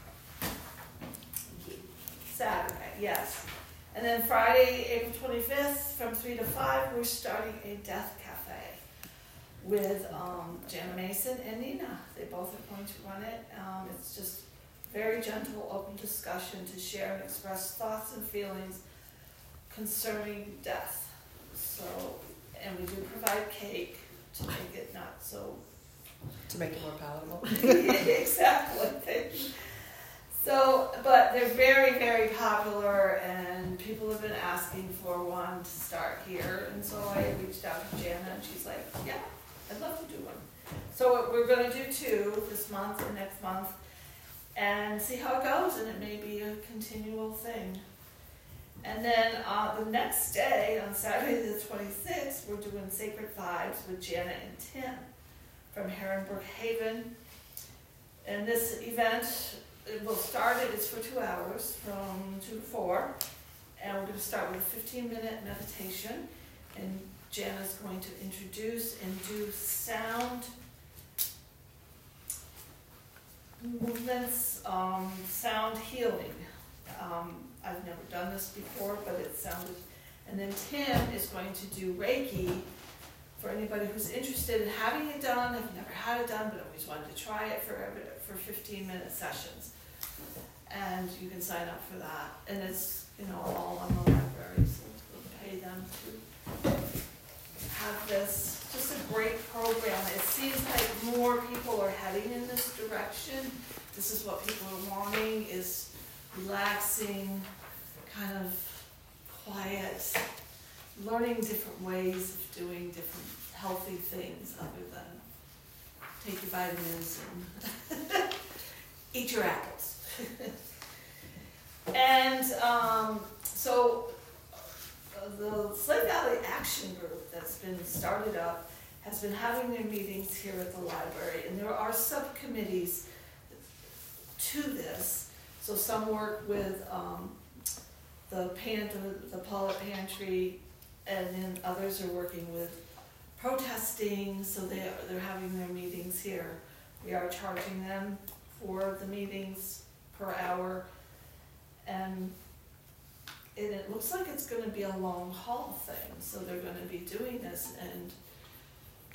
Saturday, yes. And then Friday, April twenty-fifth, from three to five, we're starting a death cafe with um, Jana Mason and Nina. They both are going to run it. Um, it's just very gentle, open discussion to share and express thoughts and feelings concerning death. So, and we do provide cake to make it not so To make it more palatable. exactly. So, but they're very, very popular, and people have been asking for one to start here. And so I reached out to Jana, and she's like, "Yeah, I'd love to do one." So we're going to do two this month and next month, and see how it goes. And it may be a continual thing. And then uh, the next day, on Saturday the twenty-sixth, we're doing Sacred Vibes with Jana and Tim from Herrenberg Haven. And this event, it will start, it's for two hours, from two to four. And we're going to start with a fifteen minute meditation. And Jana's going to introduce and do sound movements, um, sound healing. Um, I've never done this before, but it sounded, and then Tim is going to do Reiki for anybody who's interested in having it done, have never had it done, but always wanted to try it for, for fifteen minute sessions. And you can sign up for that, and it's, you know, all on the library, so we'll pay them to have this. Just a great program. It seems like more people are heading in this direction. This is what people are wanting, is relaxing, kind of quiet, learning different ways of doing different healthy things other than take your vitamins and eat your apples. And um, so uh, the Slate Valley Action Group that's been started up has been having their meetings here at the library, and there are subcommittees to this. So some work with um, the pan, the, the Paulette Pantry, and then others are working with protesting. So they are, they're having their meetings here. We are charging them for the meetings per hour, and it, it looks like it's going to be a long haul thing. So they're going to be doing this, and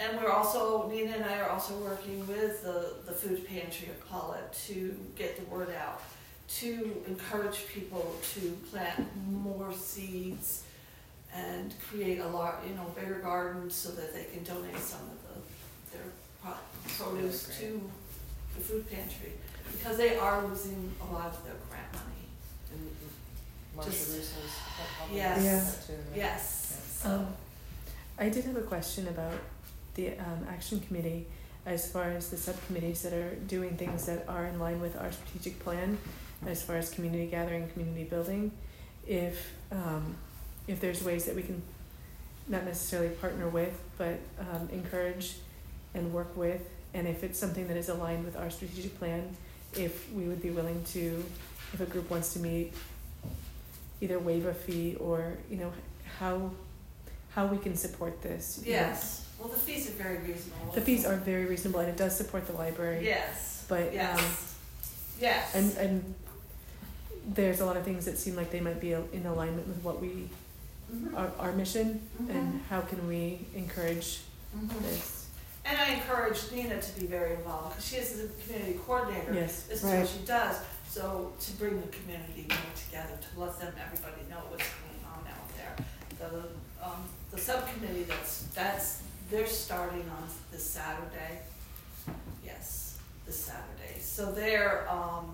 and we're also, Nina and I are also working with the, the food pantry at Paulette to get the word out, to encourage people to plant more seeds and create a lot, you know, bigger gardens so that they can donate some of the, their pro- produce to the food pantry, because they are losing a lot of their grant money. And Marsha Just- Russo's helping Yes. with Yeah. that too, right? Yes. So, Um, I did have a question about the um, action committee as far as the subcommittees that are doing things that are in line with our strategic plan as far as community gathering, community building. If um, if there's ways that we can not necessarily partner with, but um, encourage and work with, and if it's something that is aligned with our strategic plan, if we would be willing to, if a group wants to meet, either waive a fee or, you know, how how we can support this. you know. yes, well, the fees are very reasonable. The fees are very reasonable and it does support the library. Yes, But um, yes, yes. and and there's a lot of things that seem like they might be in alignment with what we Mhm. our, our mission, Mhm. and how can we encourage Mhm. this? And I encourage Nina to be very involved, because she is the community coordinator. Yes. This is Right. what she does, so to bring the community more together, to let them, everybody know what's going on out there. The, um, the subcommittee, that's, that's, they're starting on this Saturday. Yes, this Saturday. So they're, um,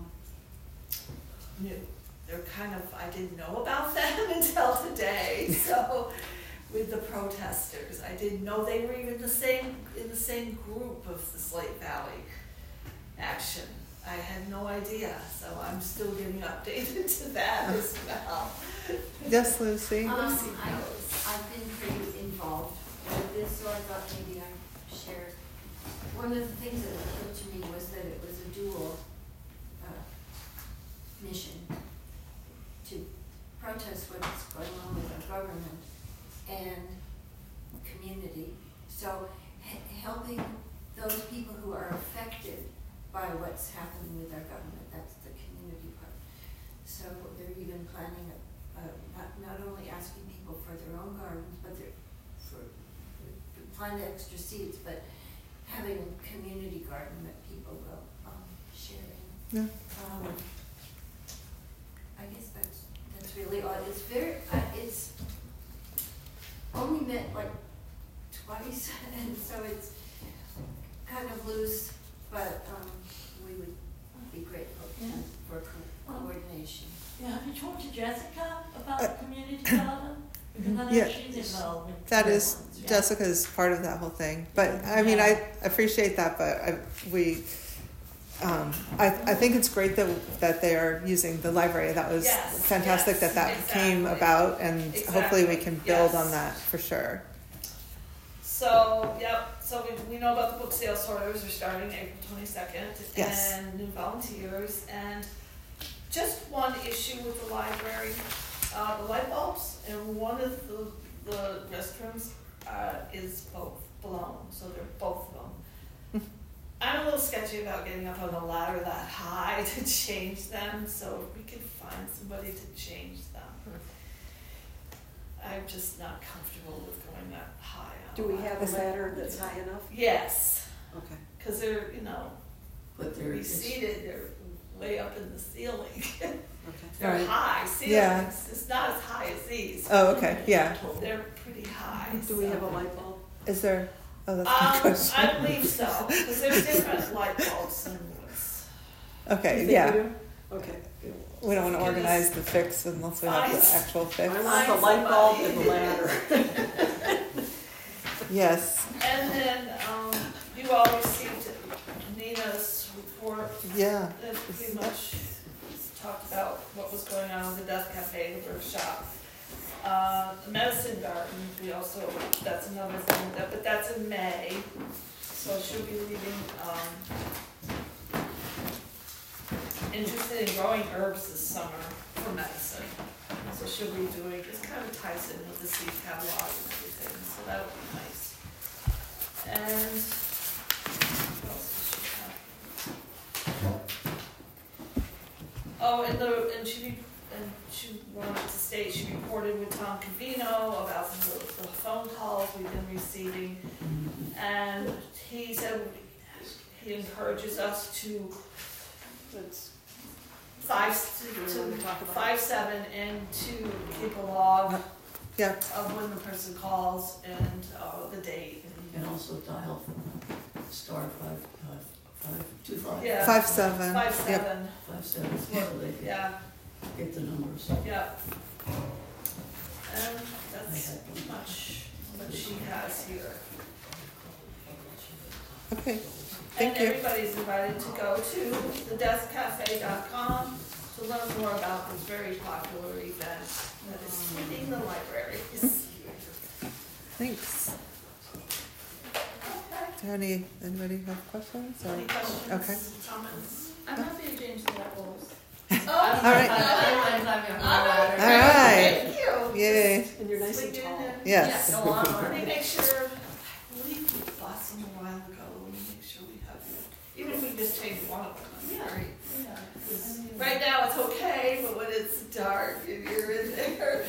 new. They're kind of, I didn't know about them until today, so, with the protesters. I didn't know they were even the same, in the same group of the Slate Valley Action. I had no idea, so I'm still getting updated to that as well. Yes, Lucy. Um, Lucy I, knows. I've been pretty involved with this, so I thought maybe I shared. One of the things that appealed to me was that it was a dual, uh, mission to protest what's going on with our government and community. So h- helping those people who are affected by what's happening with our government, that's the community part. So they're even planning, a, a, not, not only asking people for their own gardens, but they're for, plant extra seeds, but having a community garden that people will um, share in. Yeah. Um, I guess that's, that's really odd. It's very, uh, it's only met like twice, and so it's kind of loose, but um, we would be grateful Yeah. for co- coordination. Yeah, have you talked to Jessica about the community garden? Because I know Yeah. she's involved with. That is, Yeah. Jessica's part of that whole thing. But, I mean, I appreciate that, but I, we, um, I, I think it's great that, that they are using the library. That was Yes, fantastic yes, that that came exactly. about, and hopefully we Exactly, can build yes. on that for sure. So, yep, so we, we know about the book sale sorters are starting April twenty-second. Yes. And new volunteers, and just one issue with the library, uh, the light bulbs, and one of the, the restrooms, uh, is both blown, so they're both of them. I'm a little sketchy about getting up on a ladder that high to change them, so if we could find somebody to change them. I'm just not comfortable with going that high on Do a we ladder. have a ladder that's high enough? Yes, Okay. because they're, you know, But they're there is. seated, they're way up in the ceiling. Okay. They're Right. high ceilings, Yeah. it's not as high as these. Oh, okay, yeah. They're pretty high. Do we have a so- light bulb? Is there, oh, that's my Um, question. I believe so, because there's different light bulbs and what's. Okay, You think yeah. we do? Okay. We don't want to Give us- organize the fix unless we have the Find- actual fix. I want the light bulb and the ladder. Yes, And then, um, you all received Nina's report yeah. that pretty much talked about what was going on with the Death Cafe, the workshop. Uh, the medicine garden, we also, that's another thing, that, but that's in May, so she'll be leaving, um, interested in growing herbs this summer for medicine. So she'll be doing, this kind of ties in with the seed catalog and everything, so that'll be nice. And, what else does she have? Oh, and the, and she, and she wanted to state she reported with Tom Cavino about the, the phone calls we've been receiving. And he said he encourages us to, it's five, to, to five, seven, and to keep a log Yeah. of when the person calls and, uh, the date. And also dial star five, five, five, two five. Yeah. Five seven. Five, Yep. seven, Five seven, so they can yeah, get the numbers. yeah. And I that's had one. pretty much what she has here. Okay. Thank And you. everybody's invited to go to the desk cafe dot com to learn more about this very popular event that is sweeping the libraries. Thanks. Okay. Do any anybody have questions? Or? Any questions, Okay. comments? I'm happy to change the levels. Oh, All right. All All right. Thank you. Yay. And you're nice and Sleep in tall. there. Yes. Yeah, go on. Let me make sure, I believe we bought some a while ago, let me make sure we have, even if we just change one of them, that's great. Right now it's okay, but when it's dark and you're in there.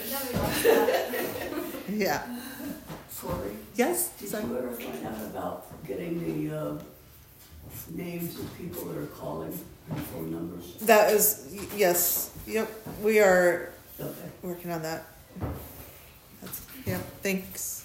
Yeah. Corey, Yes. did Sorry. you ever find out about getting the, uh, names of people that are calling and phone numbers? That is yes. Yep. We are Okay. working on that. That's, yep. Thanks.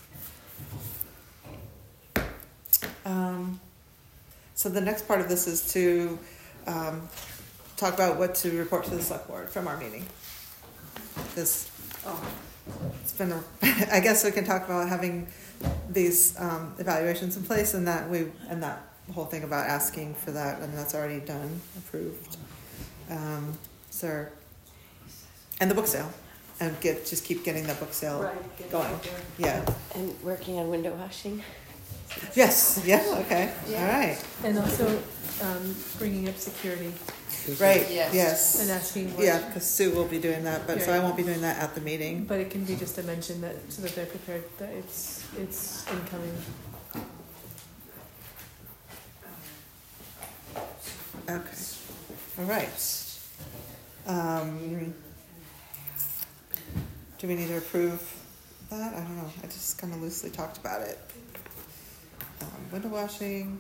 Um, so the next part of this is to um, talk about what to report to the select board from our meeting. This, Oh, it's been, a, I guess we can talk about having these um, evaluations in place, and that we, and that whole thing about asking for that, and that's already done, approved. Um, so, and the book sale, and get, just keep getting the book sale right. get it going. out there. Yeah. And working on window washing. Yes. Yeah. Okay. Yeah. All right. And also um, bringing up security Right. Yes. Yes. and asking what, Yeah, because Sue will be doing that, but so I Yeah. won't be doing that at the meeting. but it can be just a mention that, so that they're prepared that it's, it's incoming. Okay. All right. Um, do we need to approve that? I don't know. I just kind of loosely talked about it. Um, window washing.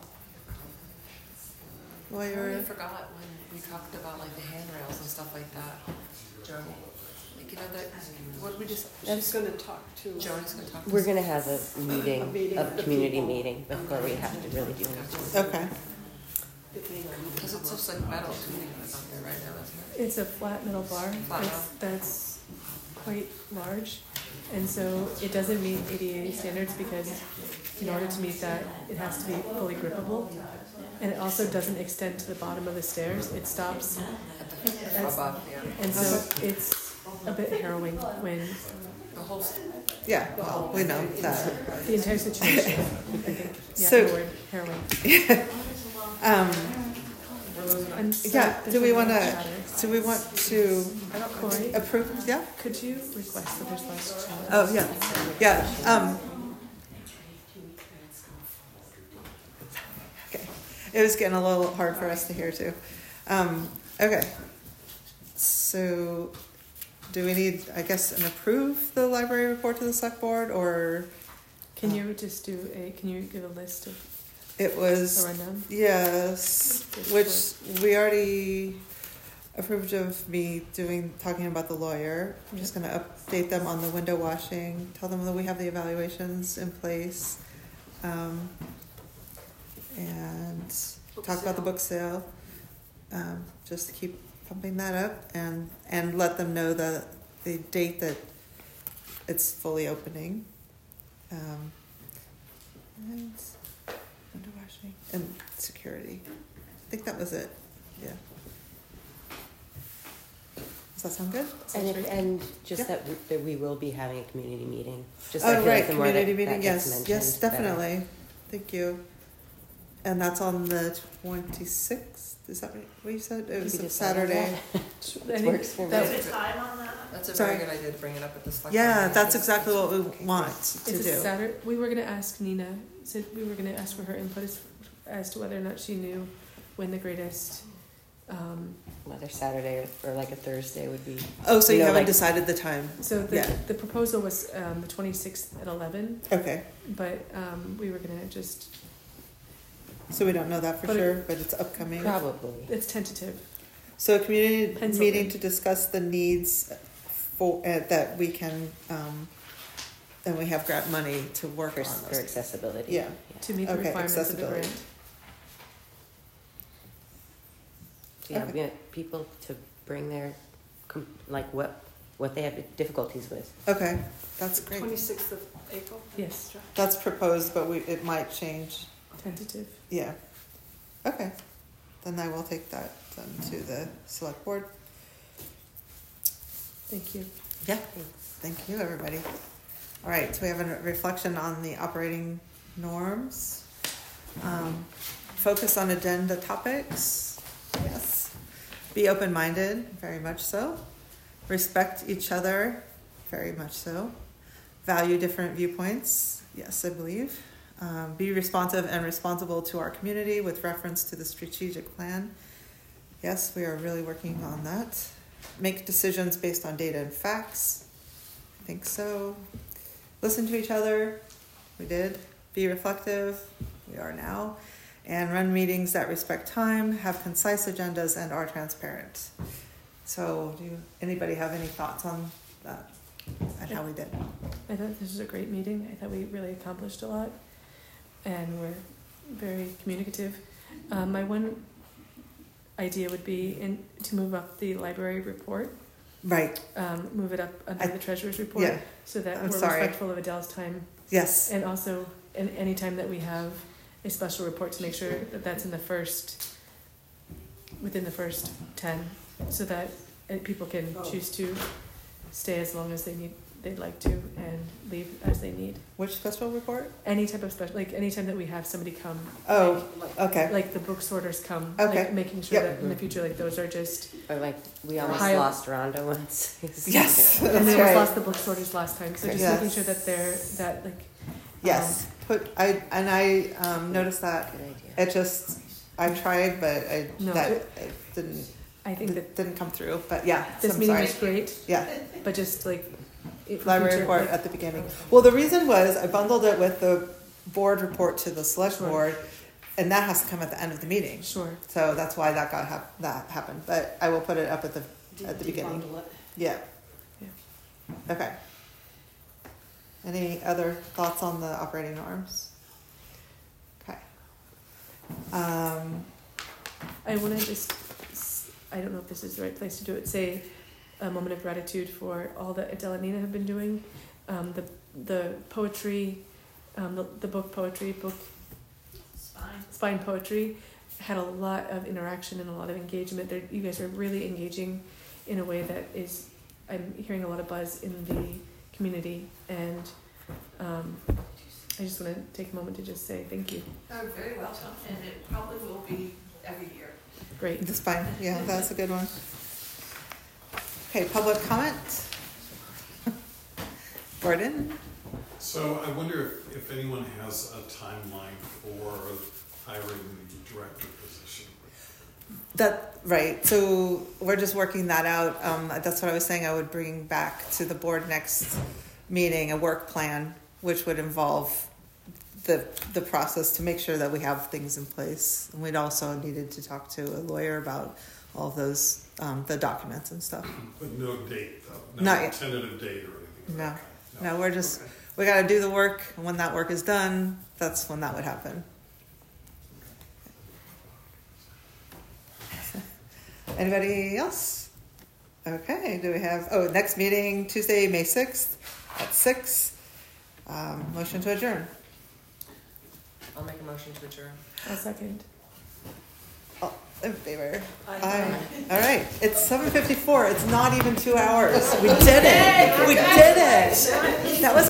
I Lawyer. really forgot when we talked about like the handrails and stuff like that, Joni. Like, you know, that, what did we just, She's gonna talk to. Joni's gonna talk to us. We're gonna have a meeting, A meeting a of the community people. meeting before we have to really do anything. Okay. It may not even Because it's just like metal tuning that's out there right now, isn't it? It's a flat metal bar Flat that's, metal. that's quite large. And so it doesn't meet A D A standards because in order to meet that, it has to be fully grippable. And it also doesn't extend to the bottom of the stairs. It stops. That's- Above, yeah. And so it's a bit harrowing when The whole, s- Yeah. Well, we know that. the entire situation, I think, yeah, So- the word harrowing. Um, we're losing our, And so yeah. there's Do we a want lot to? of chatter. Do we want to Corey, approve? Yeah. could you request that there's less chatter? Oh yeah. Yeah. Um, okay. It was getting a little hard for us to hear too. Um, okay. So, do we need, I guess, an approve the library report to the select board, or Can you just do a, can you give a list of it the was rundown? yes, which we already approved of me doing talking about the lawyer. I'm just going to update them on the window washing. Tell them that we have the evaluations in place, um, and Book talk about the sale. book sale. Um, just to keep pumping that up, and and let them know the the date that it's fully opening. Um, and window washing and security. I think that was it. Yeah. Does that sound good? And, if, and just Yeah. that, we, that we will be having a community meeting. Just Oh, I feel right, like the more that, community that meeting, gets yes, mentioned, yes, the better. definitely. Thank you. And that's on the twenty-sixth, is that what you said? It was We a decided Saturday. I It think works for me. that- Is there time on that? that's a Sorry. very good idea to bring it up at the select. Yeah, board that's meeting. exactly what we want to It's a do. Saturday. We were gonna ask Nina. Said we were gonna ask for her input as, as to whether or not she knew when the greatest Um, Whether Saturday or, or like a Thursday would be. Oh, so you, You know, haven't like- decided the time? so the, Yeah. the proposal was um, the twenty-sixth at eleven, Okay, but um, we were gonna just, so we don't know that for But it- sure, but it's upcoming. Probably. it's tentative. So a community Pencil meeting in. to discuss the needs for, uh, that we can, um, and we have grant money to work For, on for those. accessibility. To Yeah, meet the Okay, requirements of the accessibility. grant. So, yeah, Okay. we want people to bring their, com- like what, what they have difficulties with. okay, that's great. Twenty-sixth of April? Yes. That's proposed, but we, it might change. Tentative. Yeah. Okay. Then I will take that then to the select board. Thank you. Yeah. Thank you, everybody. All right, so we have a reflection on the operating norms. Um, focus on agenda topics. Yes. Be open-minded, very much so. Respect each other, very much so. Value different viewpoints. Yes, I believe. Um, be responsive and responsible to our community with reference to the strategic plan. Yes, we are really working on that. Make decisions based on data and facts. I think so. Listen to each other. We did. Be reflective. We are now. And run meetings that respect time, have concise agendas, and are transparent. So, do you, anybody have any thoughts on that and how we did? I thought this was a great meeting. I thought we really accomplished a lot, and we're very communicative. Um, my one idea would be in, to move up the library report. Right. Um, move it up under I- the treasurer's report, Yeah. so that I'm we're sorry. respectful of Adele's time, Yes. and also in any time that we have a special report, to make sure that that's in the first, within the first ten, so that uh, people can Oh. choose to stay as long as they need, they'd like to, and leave as they need. Which special report? Any type of special, like anytime that we have somebody come, Oh, okay. like the book sorters come, Okay. like making sure Yep. that in the future, like those are just. Or like, we almost High- lost Rhonda once. Yes. And That's we almost right. lost the book sorters last time, so just Yes. making sure that they're, that like. Yes. Put I and I um, noticed that Good idea. it just I tried, but I No, that it- it didn't I think that it didn't come through. But yeah, this I'm meeting sorry. was great, Yeah, but just like. it- for library future, report like- at the beginning. Well, the reason was I bundled it with the board report to the select Sure. board, and that has to come at the end of the meeting. Sure. So that's why that got hap- that happened. But I will put it up at the at the De- beginning. debundle it. Yeah. Yeah. Okay. Any other thoughts on the operating norms? Okay. Um, I want to just, s- I don't know if this is the right place to do it, say a moment of gratitude for all that Adele and Nina have been doing. Um, the the poetry, um, the, the book poetry, book Spine. spine poetry had a lot of interaction and a lot of engagement. They're, you guys are really engaging in a way that is, I'm hearing a lot of buzz in the community, and um, I just want to take a moment to just say thank you. Oh, very welcome, and it probably will be every year. Great. the spine. Yeah, that's a good one. Okay, public comment. Gordon. So I wonder if, if anyone has a timeline for hiring the director position. That right. So we're just working that out. Um, that's what I was saying. I would bring back to the board next meeting a work plan, which would involve the the process to make sure that we have things in place. And we'd also needed to talk to a lawyer about all of those um, the documents and stuff. But no date though, Not no yet. tentative date or anything. of No. that kind. No, we're just Okay. we got to do the work, and when that work is done, that's when that would happen. Anybody else? Okay, do we have, oh, next meeting, Tuesday, May sixth at six. Um, motion to adjourn. I'll make a motion to adjourn. A second. All in favor? Aye. All right, it's seven fifty-four. It's not even two hours. We did it. We did it.